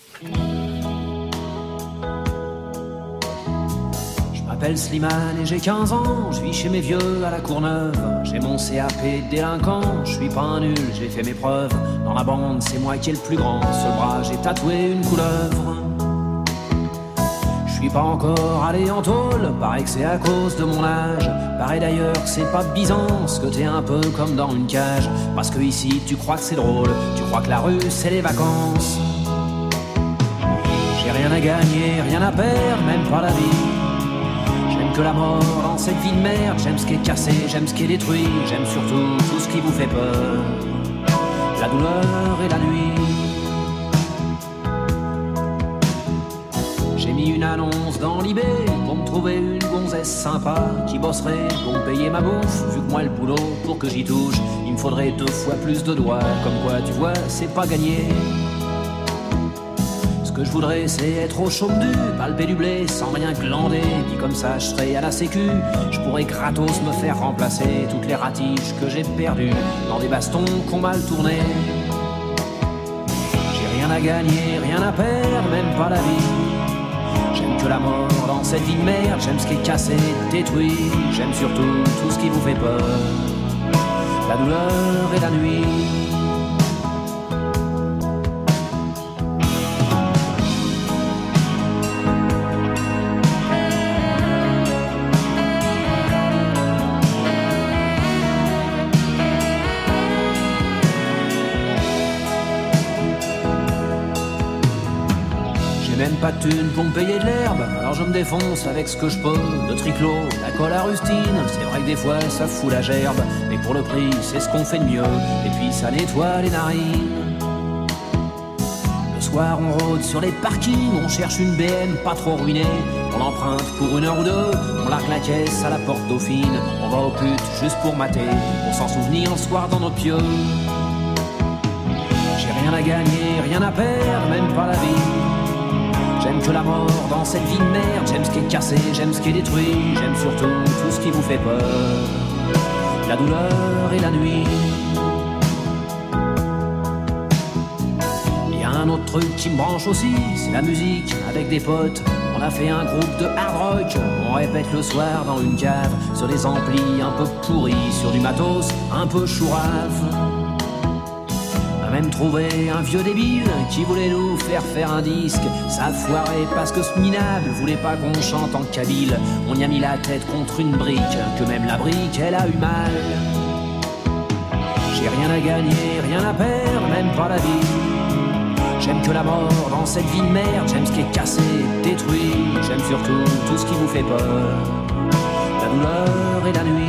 Je m'appelle Slimane et j'ai quinze ans, je vis chez mes vieux à la Courneuve. J'ai mon C A P de délinquant, je suis pas un nul, j'ai fait mes preuves. Dans la bande, c'est moi qui est le plus grand, sur le bras j'ai tatoué une couleuvre. Je suis pas encore allé en tôle, paraît que c'est à cause de mon âge. Paraît d'ailleurs que c'est pas Byzance, que t'es un peu comme dans une cage. Parce que ici tu crois que c'est drôle, tu crois que la rue c'est les vacances. J'ai rien à gagner, rien à perdre, même pas la vie. J'aime que la mort dans cette vie de merde. J'aime ce qui est cassé, j'aime ce qui est détruit. J'aime surtout tout ce qui vous fait peur, la douleur et la nuit. J'ai mis une annonce dans l'I B pour me trouver une gonzesse sympa qui bosserait pour me payer ma bouffe. Vu que moi le boulot, pour que j'y touche, il me faudrait deux fois plus de doigts. Comme quoi tu vois, c'est pas gagné. Ce que je voudrais c'est être au chaume du, palper du blé sans rien glander. Puis comme ça je serais à la sécu, je pourrais gratos me faire remplacer toutes les ratiches que j'ai perdues dans des bastons qu'on mal tourné. J'ai rien à gagner, rien à perdre, même pas la vie. J'aime que la mort dans cette vie de merde. J'aime ce qui est cassé, détruit. J'aime surtout tout ce qui vous fait peur, la douleur et la nuit. Pas de thunes pour me payer de l'herbe, alors je me défonce avec ce que je peux. Le triclo, la colle à rustine, c'est vrai que des fois ça fout la gerbe, mais pour le prix c'est ce qu'on fait de mieux, et puis ça nettoie les narines. Le soir on rôde sur les parkings, on cherche une B M pas trop ruinée. On l'emprunte pour une heure ou deux, on largue la caisse à la porte Dauphine. On va aux putes juste pour mater, pour s'en souvenir le soir dans nos pieux. J'ai rien à gagner, rien à perdre, même pas la vie. J'aime que la mort dans cette vie de merde. J'aime ce qui est cassé, j'aime ce qui est détruit. J'aime surtout tout ce qui vous fait peur, la douleur et la nuit. Il y a un autre truc qui me branche aussi, c'est la musique avec des potes. On a fait un groupe de hard rock, on répète le soir dans une cave, sur des amplis un peu pourris, sur du matos un peu chourave. Même trouvé un vieux débile qui voulait nous faire faire un disque. Ça a foiré parce que ce minable voulait pas qu'on chante en kabyle. On y a mis la tête contre une brique, que même la brique elle a eu mal. J'ai rien à gagner, rien à perdre, même pas la vie. J'aime que la mort dans cette vie de merde. J'aime ce qui est cassé, détruit. J'aime surtout tout ce qui vous fait peur, la douleur et la nuit.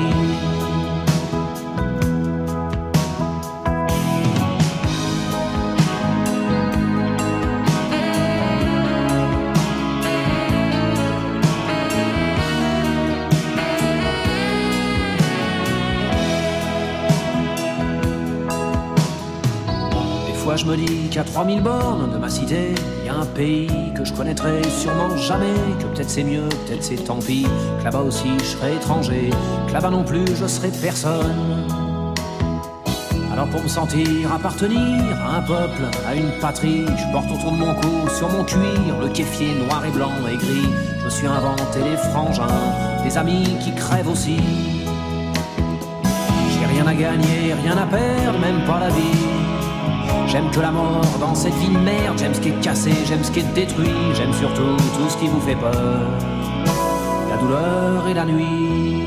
je me dis qu'à trois mille bornes de ma cité, il y a un pays que je connaîtrai sûrement jamais, que peut-être c'est mieux, peut-être c'est tant pis, que là-bas aussi je serai étranger, que là-bas non plus je serai personne. Alors pour me sentir appartenir à un peuple, à une patrie, je porte autour de mon cou, sur mon cuir, le kéfier noir et blanc et gris. Je me suis inventé des frangins, des amis qui crèvent aussi. J'ai rien à gagner, rien à perdre, même pas la vie. J'aime que la mort dans cette vie de merde, j'aime ce qui est cassé, j'aime ce qui est détruit, j'aime surtout tout ce qui vous fait peur, la douleur et la nuit.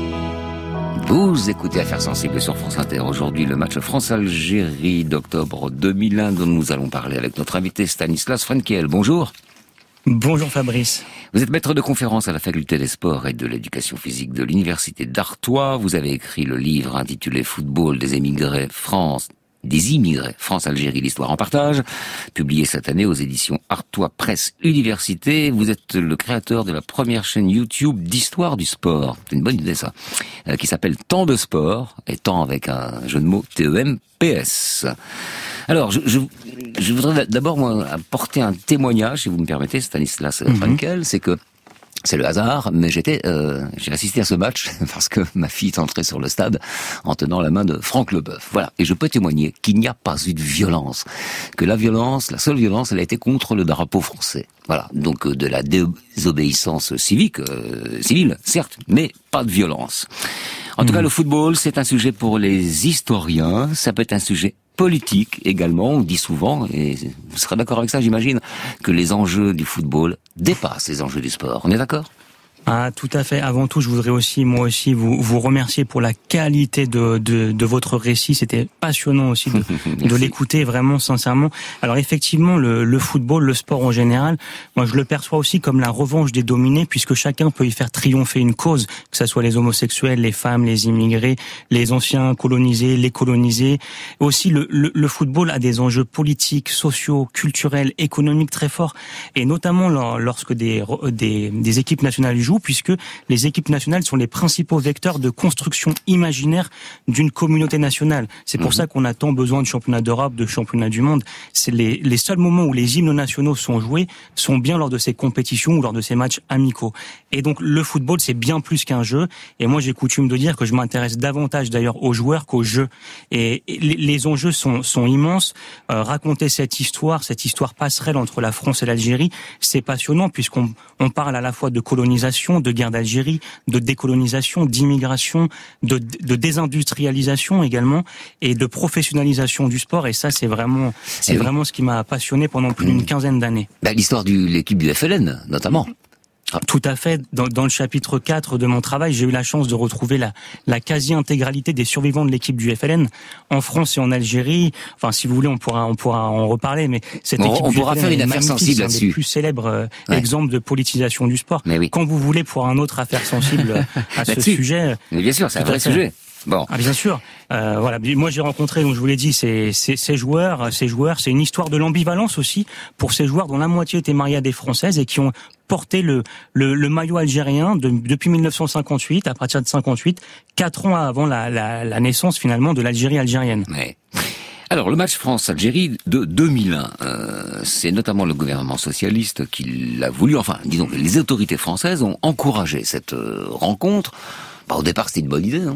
Vous écoutez Affaires sensibles sur France Inter. Aujourd'hui, le match France-Algérie d'octobre deux mille un dont nous allons parler avec notre invité Stanislas Frenkel. Bonjour. Bonjour Fabrice. Vous êtes maître de conférence à la faculté des sports et de l'éducation physique de l'université d'Artois. Vous avez écrit le livre intitulé Football des émigrés France des immigrés, France-Algérie, l'histoire en partage, publié cette année aux éditions Artois Presse Université. Vous êtes le créateur de la première chaîne YouTube d'histoire du sport. C'est une bonne idée, ça. Euh, qui s'appelle Temps de sport, et temps avec un jeu de mots T E M P S. Alors, je, je, je voudrais d'abord, moi, apporter un témoignage, si vous me permettez, Stanislas mm-hmm. Frenkel, c'est que c'est le hasard, mais j'étais, euh, j'ai assisté à ce match parce que ma fille est entrée sur le stade en tenant la main de Franck Leboeuf. Voilà. Et je peux témoigner qu'il n'y a pas eu de violence. Que la violence, la seule violence, elle a été contre le drapeau français. Voilà. Donc, de la désobéissance civique, euh, civile, certes, mais pas de violence. En mmh. tout cas, le football, c'est un sujet pour les historiens. Ça peut être un sujet politique également. On dit souvent, et vous serez d'accord avec ça, j'imagine, que les enjeux du football dépassent les enjeux du sport. On est d'accord ? Ah, tout à fait. Avant tout, je voudrais aussi, moi aussi, vous, vous remercier pour la qualité de, de, de votre récit. C'était passionnant aussi de, de l'écouter, vraiment, sincèrement. Alors, effectivement, le, le football, le sport en général, moi, je le perçois aussi comme la revanche des dominés, puisque chacun peut y faire triompher une cause, que ce soit les homosexuels, les femmes, les immigrés, les anciens colonisés, les colonisés. Aussi, le, le, le football a des enjeux politiques, sociaux, culturels, économiques très forts, et notamment lorsque des, des, des équipes nationales jouent, puisque les équipes nationales sont les principaux vecteurs de construction imaginaire d'une communauté nationale. C'est pour mmh. ça qu'on a tant besoin de championnats d'Europe, de championnats du monde. C'est les, les seuls moments où les hymnes nationaux sont joués sont bien lors de ces compétitions ou lors de ces matchs amicaux. Et donc le football, c'est bien plus qu'un jeu. Et moi, j'ai coutume de dire que je m'intéresse davantage d'ailleurs aux joueurs qu'aux jeux. Et, et les, les enjeux sont, sont immenses. Euh, raconter cette histoire, cette histoire passerelle entre la France et l'Algérie, c'est passionnant puisqu'on on parle à la fois de colonisation, de guerre d'Algérie, de décolonisation, d'immigration, de, de désindustrialisation également, et de professionnalisation du sport. Et ça, c'est vraiment, c'est oui. vraiment ce qui m'a passionné pendant plus d'une quinzaine d'années. Bah, l'histoire de l'équipe du F L N, notamment. Ah. Tout à fait. Dans, dans le chapitre quatre de mon travail, j'ai eu la chance de retrouver la, la quasi-intégralité des survivants de l'équipe du F L N en France et en Algérie. Enfin, si vous voulez, on pourra, on pourra en reparler, mais cette bon, équipe on du pourra F L N faire une affaire sensible là-dessus. C'est un des plus célèbres euh, ouais. exemples de politisation du sport. Mais oui. Quand vous voulez, pour un autre affaire sensible à ce sujet. Mais bien sûr, c'est un vrai sujet. Bon. Ah, bien sûr. Euh, voilà. Moi, j'ai rencontré, donc je vous l'ai dit, ces, ces, ces joueurs, ces joueurs. C'est une histoire de l'ambivalence aussi pour ces joueurs dont la moitié étaient mariés à des Françaises et qui ont porté le, le, le maillot algérien de, depuis mille neuf cent cinquante-huit, à partir de cinquante-huit, quatre ans avant la, la, la naissance finalement de l'Algérie algérienne. Ouais. Alors, le match France-Algérie de deux mille un, euh, c'est notamment le gouvernement socialiste qui l'a voulu. Enfin, disons que les autorités françaises ont encouragé cette euh, rencontre. Bah, au départ, c'était une bonne idée, hein.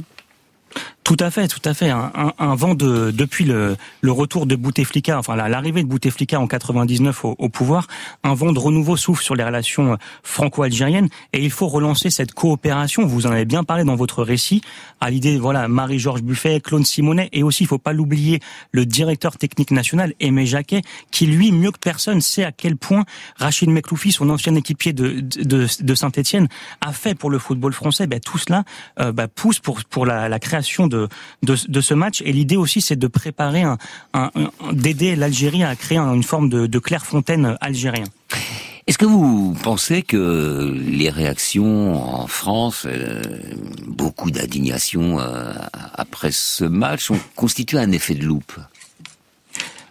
Tout à fait, tout à fait. Un, un, un vent de depuis le, le retour de Bouteflika, enfin la, l'arrivée de Bouteflika en quatre-vingt-dix-neuf au, au pouvoir, un vent de renouveau souffle sur les relations franco-algériennes et il faut relancer cette coopération. Vous en avez bien parlé dans votre récit. À l'idée, voilà, Marie-Georges Buffet, Claude Simonet et aussi, il faut pas l'oublier, le directeur technique national Aimé Jacquet, qui lui, mieux que personne, sait à quel point Rachid Mekloufi, son ancien équipier de de, de Saint-Étienne, a fait pour le football français. Ben tout cela euh, ben, pousse pour pour la, la création de De, de, de ce match. Et l'idée aussi, c'est de préparer, un, un, un, d'aider l'Algérie à créer une forme de, de Clairefontaine algérien. Est-ce que vous pensez que les réactions en France, euh, beaucoup d'indignation euh, après ce match, ont constitué un effet de loupe ?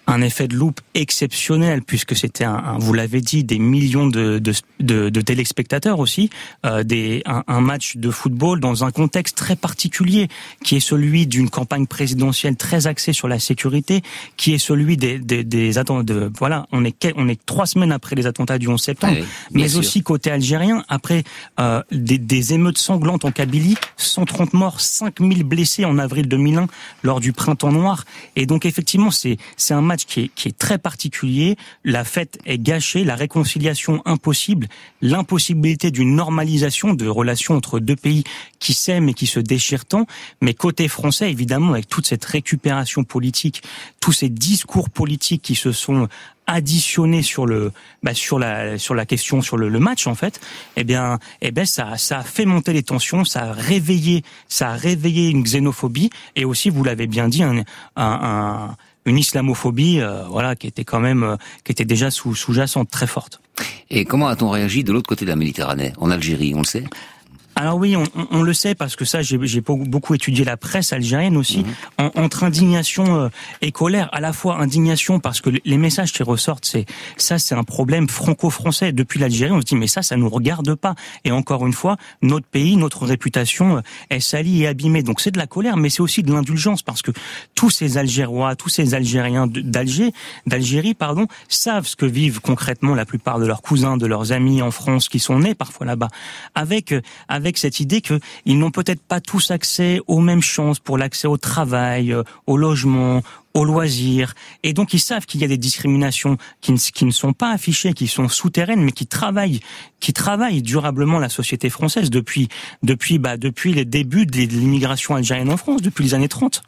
un effet de loupe exceptionnel puisque c'était un, un vous l'avez dit, des millions de, de, de, de téléspectateurs aussi, euh, des, un, un match de football dans un contexte très particulier qui est celui d'une campagne présidentielle très axée sur la sécurité, qui est celui des, des, des attentats. De, voilà, on est on est trois semaines après les attentats du onze septembre, oui, mais sûr. Aussi côté algérien après euh, des, des émeutes sanglantes en Kabylie, cent trente morts, cinq mille blessés en avril deux mille un lors du printemps noir, et donc effectivement c'est c'est un match qui est, qui est très particulier. La fête est gâchée, la réconciliation impossible, l'impossibilité d'une normalisation de relations entre deux pays qui s'aiment et qui se déchirent tant. Mais côté français, évidemment, avec toute cette récupération politique, tous ces discours politiques qui se sont additionnés sur le, bah, sur la, sur la question, sur le, le match en fait, eh bien, eh ben ça, ça a fait monter les tensions, ça a réveillé, ça a réveillé une xénophobie et aussi, vous l'avez bien dit, un, un, un une islamophobie, euh, voilà, qui était quand même, euh, qui était déjà sous, sous-jacente, très forte. Et comment a-t-on réagi de l'autre côté de la Méditerranée, en Algérie, on le sait ? Alors oui, on, on, on le sait parce que ça, j'ai, j'ai beaucoup étudié la presse algérienne aussi, mmh. en, entre indignation euh, et colère. À la fois indignation parce que les messages qui ressortent, c'est ça, c'est un problème franco-français. Depuis l'Algérie, on se dit mais ça, ça nous regarde pas. Et encore une fois, notre pays, notre réputation euh, est salie et abîmée. Donc c'est de la colère, mais c'est aussi de l'indulgence parce que tous ces Algérois, tous ces Algériens d'Alger, d'Algérie, pardon, savent ce que vivent concrètement la plupart de leurs cousins, de leurs amis en France qui sont nés parfois là-bas, avec avec avec cette idée qu'ils n'ont peut-être pas tous accès aux mêmes chances pour l'accès au travail, au logement, aux loisirs. Et donc, ils savent qu'il y a des discriminations qui ne, qui ne sont pas affichées, qui sont souterraines, mais qui travaillent, qui travaillent durablement la société française depuis, depuis, bah, depuis les débuts de l'immigration algérienne en France, depuis les années trente.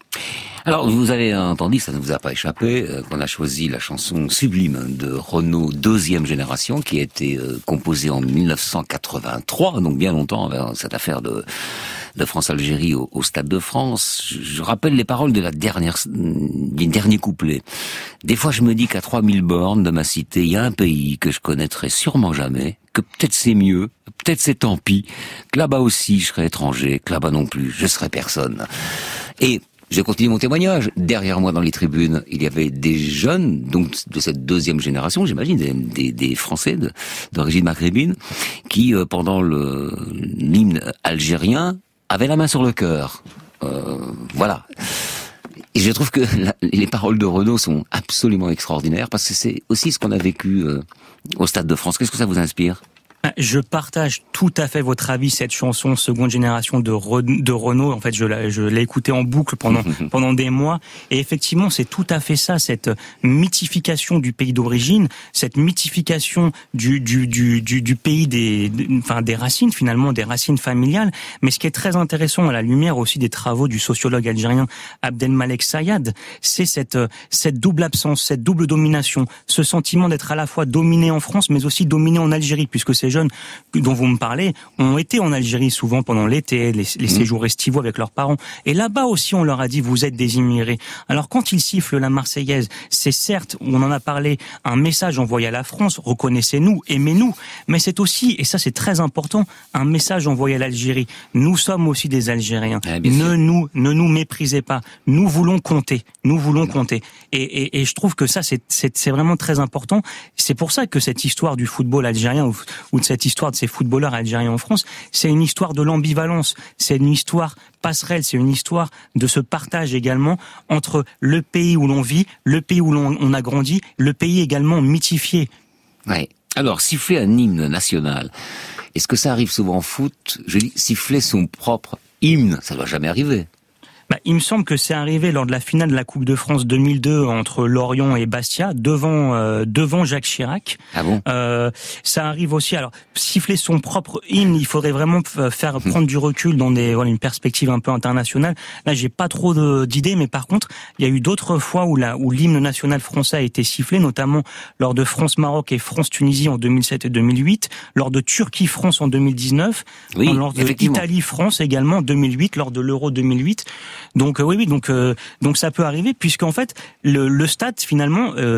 Alors, vous avez entendu, ça ne vous a pas échappé, euh, qu'on a choisi la chanson sublime de Renaud, deuxième génération, qui a été euh, composée en mille neuf cent quatre-vingt-trois, donc bien longtemps avant cette affaire de, de France-Algérie au, au Stade de France. Je, je rappelle les paroles de la dernière, du dernier couplet. Des fois, je me dis qu'à trois mille bornes de ma cité, il y a un pays que je connaîtrai sûrement jamais, que peut-être c'est mieux, peut-être c'est tant pis, que là-bas aussi je serai étranger, que là-bas non plus, je serai personne. Et je continue mon témoignage. Derrière moi, dans les tribunes, il y avait des jeunes, donc de cette deuxième génération, j'imagine, des, des, des Français de, d'origine maghrébine, qui, euh, pendant le, l'hymne algérien, avaient la main sur le cœur. Euh, voilà. Et je trouve que la, les paroles de Renaud sont absolument extraordinaires, parce que c'est aussi ce qu'on a vécu euh, au Stade de France. Qu'est-ce que ça vous inspire ? Je partage tout à fait votre avis. Cette chanson seconde génération de, Re, de Renaud, en fait, je, la, je l'ai écoutée en boucle pendant pendant des mois. Et effectivement, c'est tout à fait ça, cette mythification du pays d'origine, cette mythification du du du du, du pays des, enfin des racines finalement, des racines familiales. Mais ce qui est très intéressant à la lumière aussi des travaux du sociologue algérien Abdelmalek Sayad, c'est cette cette double absence, cette double domination, ce sentiment d'être à la fois dominé en France, mais aussi dominé en Algérie, puisque ces jeunes dont vous me parlez ont été en Algérie souvent pendant l'été, les, les mmh. séjours estivaux avec leurs parents. Et là-bas aussi, on leur a dit, vous êtes des immigrés. Alors quand ils sifflent la Marseillaise, c'est certes, on en a parlé, un message envoyé à la France, reconnaissez-nous, aimez-nous, mais c'est aussi, et ça c'est très important, un message envoyé à l'Algérie. Nous sommes aussi des Algériens. Ah, ne nous, ne nous méprisez pas. Nous voulons compter. Nous voulons compter. Et, et, et je trouve que ça, c'est, c'est, c'est vraiment très important. C'est pour ça que cette histoire du football algérien, ou, ou de cette histoire de ces footballeurs algériens en France, c'est une histoire de l'ambivalence, c'est une histoire passerelle, c'est une histoire de ce partage également entre le pays où l'on vit, le pays où l'on on a grandi, le pays également mythifié. Ouais. Alors, siffler un hymne national, est-ce que ça arrive souvent en foot ? Je dis, siffler son propre hymne, ça ne doit jamais arriver. Bah, il me semble que c'est arrivé lors de la finale de la Coupe de France deux mille deux entre Lorient et Bastia, devant euh, devant Jacques Chirac. Ah bon ? Euh, ça arrive aussi. Alors, siffler son propre hymne, il faudrait vraiment faire prendre du recul dans des voilà une perspective un peu internationale. Là, j'ai pas trop de, d'idées, mais par contre, il y a eu d'autres fois où la où l'hymne national français a été sifflé, notamment lors de France-Maroc et France-Tunisie en deux mille sept et deux mille huit, lors de Turquie-France en deux mille dix-neuf, oui, lors de Italie-France également en deux mille huit, lors de l'Euro deux mille huit. Donc euh, oui, oui, donc euh, donc ça peut arriver puisqu'en fait le, le stade finalement euh,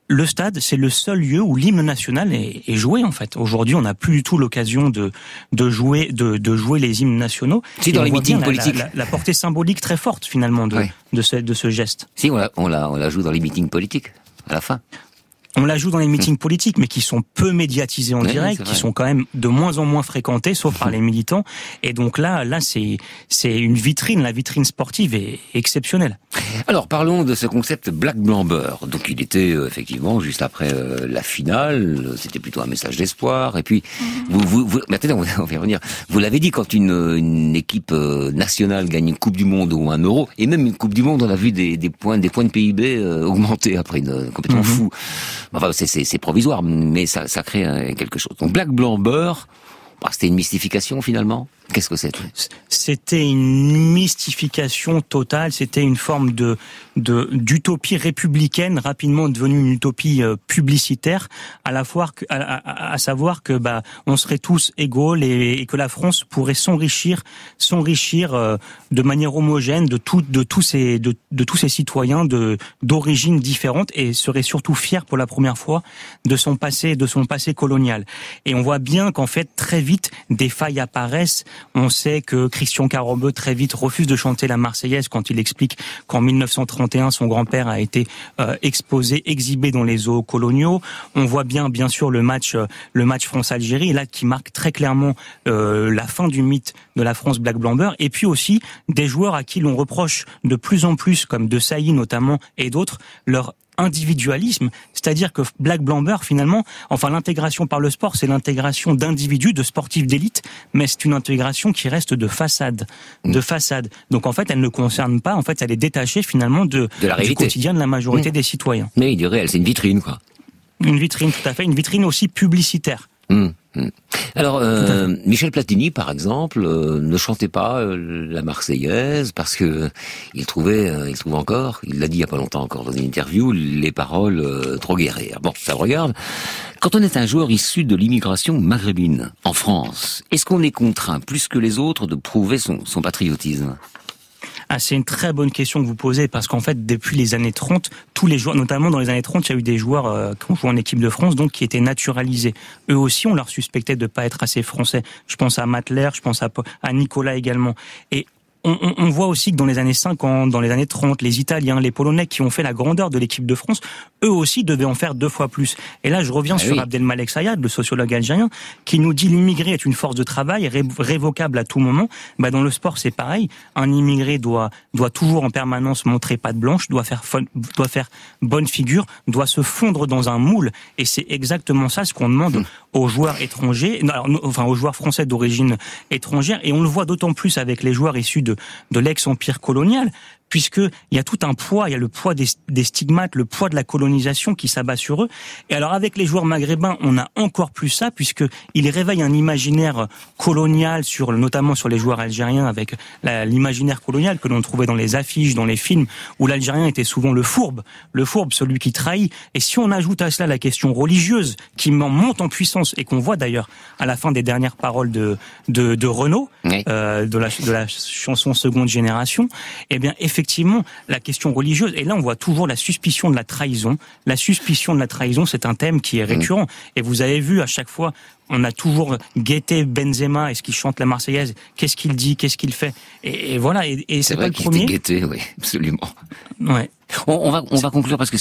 le stade, c'est le seul lieu où l'hymne national est, est joué en fait. Aujourd'hui, on n'a plus du tout l'occasion de de jouer de, de jouer les hymnes nationaux. Si, dans les meetings politiques, la, la, la portée symbolique très forte finalement de oui. de ce de ce geste. Si, on la on la on la joue dans les meetings politiques à la fin. On la joue dans les meetings mmh. politiques, mais qui sont peu médiatisés en oui, direct, qui sont quand même de moins en moins fréquentés, sauf par les militants. Et donc là, là, c'est c'est une vitrine. La vitrine sportive est exceptionnelle. Alors parlons de ce concept Black Blanc Beurre. Donc il était euh, effectivement juste après euh, la finale. C'était plutôt un message d'espoir. Et puis mmh. vous vous, vous mais attendez, on va y revenir. Vous l'avez dit, quand une une équipe euh, nationale gagne une Coupe du Monde ou un Euro, et même une Coupe du Monde, on a vu des des points des points de P I B euh, augmenter après, une, complètement mmh. fou. Enfin, c'est, c'est, c'est provisoire, mais ça, ça crée euh, quelque chose. Donc, Black Blanc Beurre, bah, c'était une mystification finalement. Qu'est-ce que c'était ? C'était une mystification totale. C'était une forme de, de d'utopie républicaine rapidement devenue une utopie euh, publicitaire. À la fois, que, à, à, à savoir que bah on serait tous égaux et, et que la France pourrait s'enrichir, s'enrichir euh, de manière homogène de tout, de tous ces, de, de tous ces citoyens de d'origines différentes et serait surtout fier pour la première fois de son passé, de son passé colonial. Et on voit bien qu'en fait très vite des failles apparaissent. On sait que Christian Carombeu très vite refuse de chanter la Marseillaise quand il explique qu'en mille neuf cent trente et un, son grand-père a été euh, exposé, exhibé dans les zoos coloniaux. On voit bien, bien sûr, le match, euh, le match France-Algérie, là qui marque très clairement euh, la fin du mythe de la France Black Blanc Beurre. Et puis aussi des joueurs à qui l'on reproche de plus en plus, comme De Sailly notamment et d'autres, leur individualisme, c'est-à-dire que Black Blanc Beurre finalement, enfin l'intégration par le sport, c'est l'intégration d'individus, de sportifs d'élite, mais c'est une intégration qui reste de façade, de façade. Donc en fait, elle ne concerne pas, en fait, elle est détachée finalement de, de la du quotidien de la majorité mmh. des citoyens. Mais du réel, c'est une vitrine quoi. Une vitrine, tout à fait, une vitrine aussi publicitaire. Mmh. Alors, euh, Michel Platini, par exemple, euh, ne chantait pas euh, la Marseillaise parce que il trouvait, euh, il trouve encore, il l'a dit il y a pas longtemps encore dans une interview, les paroles euh, trop guerrières. Bon, ça regarde. Quand on est un joueur issu de l'immigration maghrébine en France, est-ce qu'on est contraint plus que les autres de prouver son, son patriotisme ? Ah, c'est une très bonne question que vous posez parce qu'en fait, depuis les années trente, tous les joueurs, notamment dans les années trente, il y a eu des joueurs euh, qui ont joué en équipe de France, donc qui étaient naturalisés. Eux aussi, on leur suspectait de pas être assez français. Je pense à Matler, je pense à, à Nicolas également. Et On, on, on voit aussi que dans les années cinquante, dans les années trente, les Italiens, les Polonais qui ont fait la grandeur de l'équipe de France, eux aussi devaient en faire deux fois plus. Et là, je reviens ah sur oui. Abdelmalek Sayad, le sociologue algérien, qui nous dit l'immigré est une force de travail ré- révocable à tout moment. Bah, dans le sport, c'est pareil. Un immigré doit doit toujours en permanence montrer patte blanche, doit faire doit faire bonne figure, doit se fondre dans un moule. Et c'est exactement ça ce qu'on demande mmh. aux joueurs étrangers, alors, enfin aux joueurs français d'origine étrangère. Et on le voit d'autant plus avec les joueurs issus de de l'ex-empire colonial, puisque il y a tout un poids, il y a le poids des, des stigmates, le poids de la colonisation qui s'abat sur eux. Et alors avec les joueurs maghrébins, on a encore plus ça, puisque ils réveillent un imaginaire colonial sur, notamment sur les joueurs algériens, avec la, l'imaginaire colonial que l'on trouvait dans les affiches, dans les films, où l'Algérien était souvent le fourbe, le fourbe, celui qui trahit. Et si on ajoute à cela la question religieuse, qui monte en puissance, et qu'on voit d'ailleurs à la fin des dernières paroles de de, de Renaud, oui. euh, de la de la chanson Seconde Génération, eh bien effectivement, la question religieuse, et là on voit toujours la suspicion de la trahison. La suspicion de la trahison, c'est un thème qui est récurrent. Mmh. Et vous avez vu à chaque fois, on a toujours guetté Benzema, est-ce qu'il chante la Marseillaise, qu'est-ce qu'il dit, qu'est-ce qu'il fait, et, et voilà. Et, et c'est, c'est pas vrai le qu'il premier. était guetté, oui, absolument. Ouais. On, on va on va conclure parce que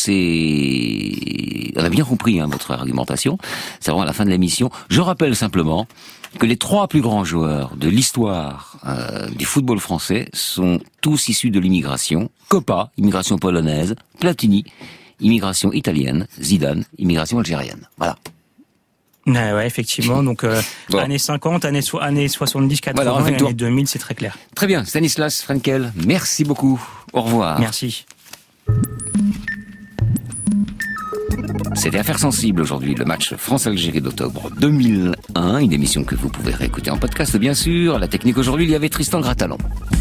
c'est, on a bien compris hein, votre argumentation. C'est vraiment à la fin de l'émission. Je rappelle simplement que les trois plus grands joueurs de l'histoire euh, du football français sont tous issus de l'immigration. Copa, immigration polonaise. Platini, immigration italienne. Zidane, immigration algérienne. Voilà. Ouais, ouais, effectivement. Donc, euh, bon. années cinquante, années, so- années soixante-dix, quatre-vingts, voilà, et années deux mille, c'est très clair. Très bien. Stanislas Frenkel, merci beaucoup. Au revoir. Merci. C'était Affaires sensibles aujourd'hui, le match France-Algérie d'octobre deux mille un, une émission que vous pouvez réécouter en podcast bien sûr. La technique aujourd'hui, il y avait Tristan Gratalon.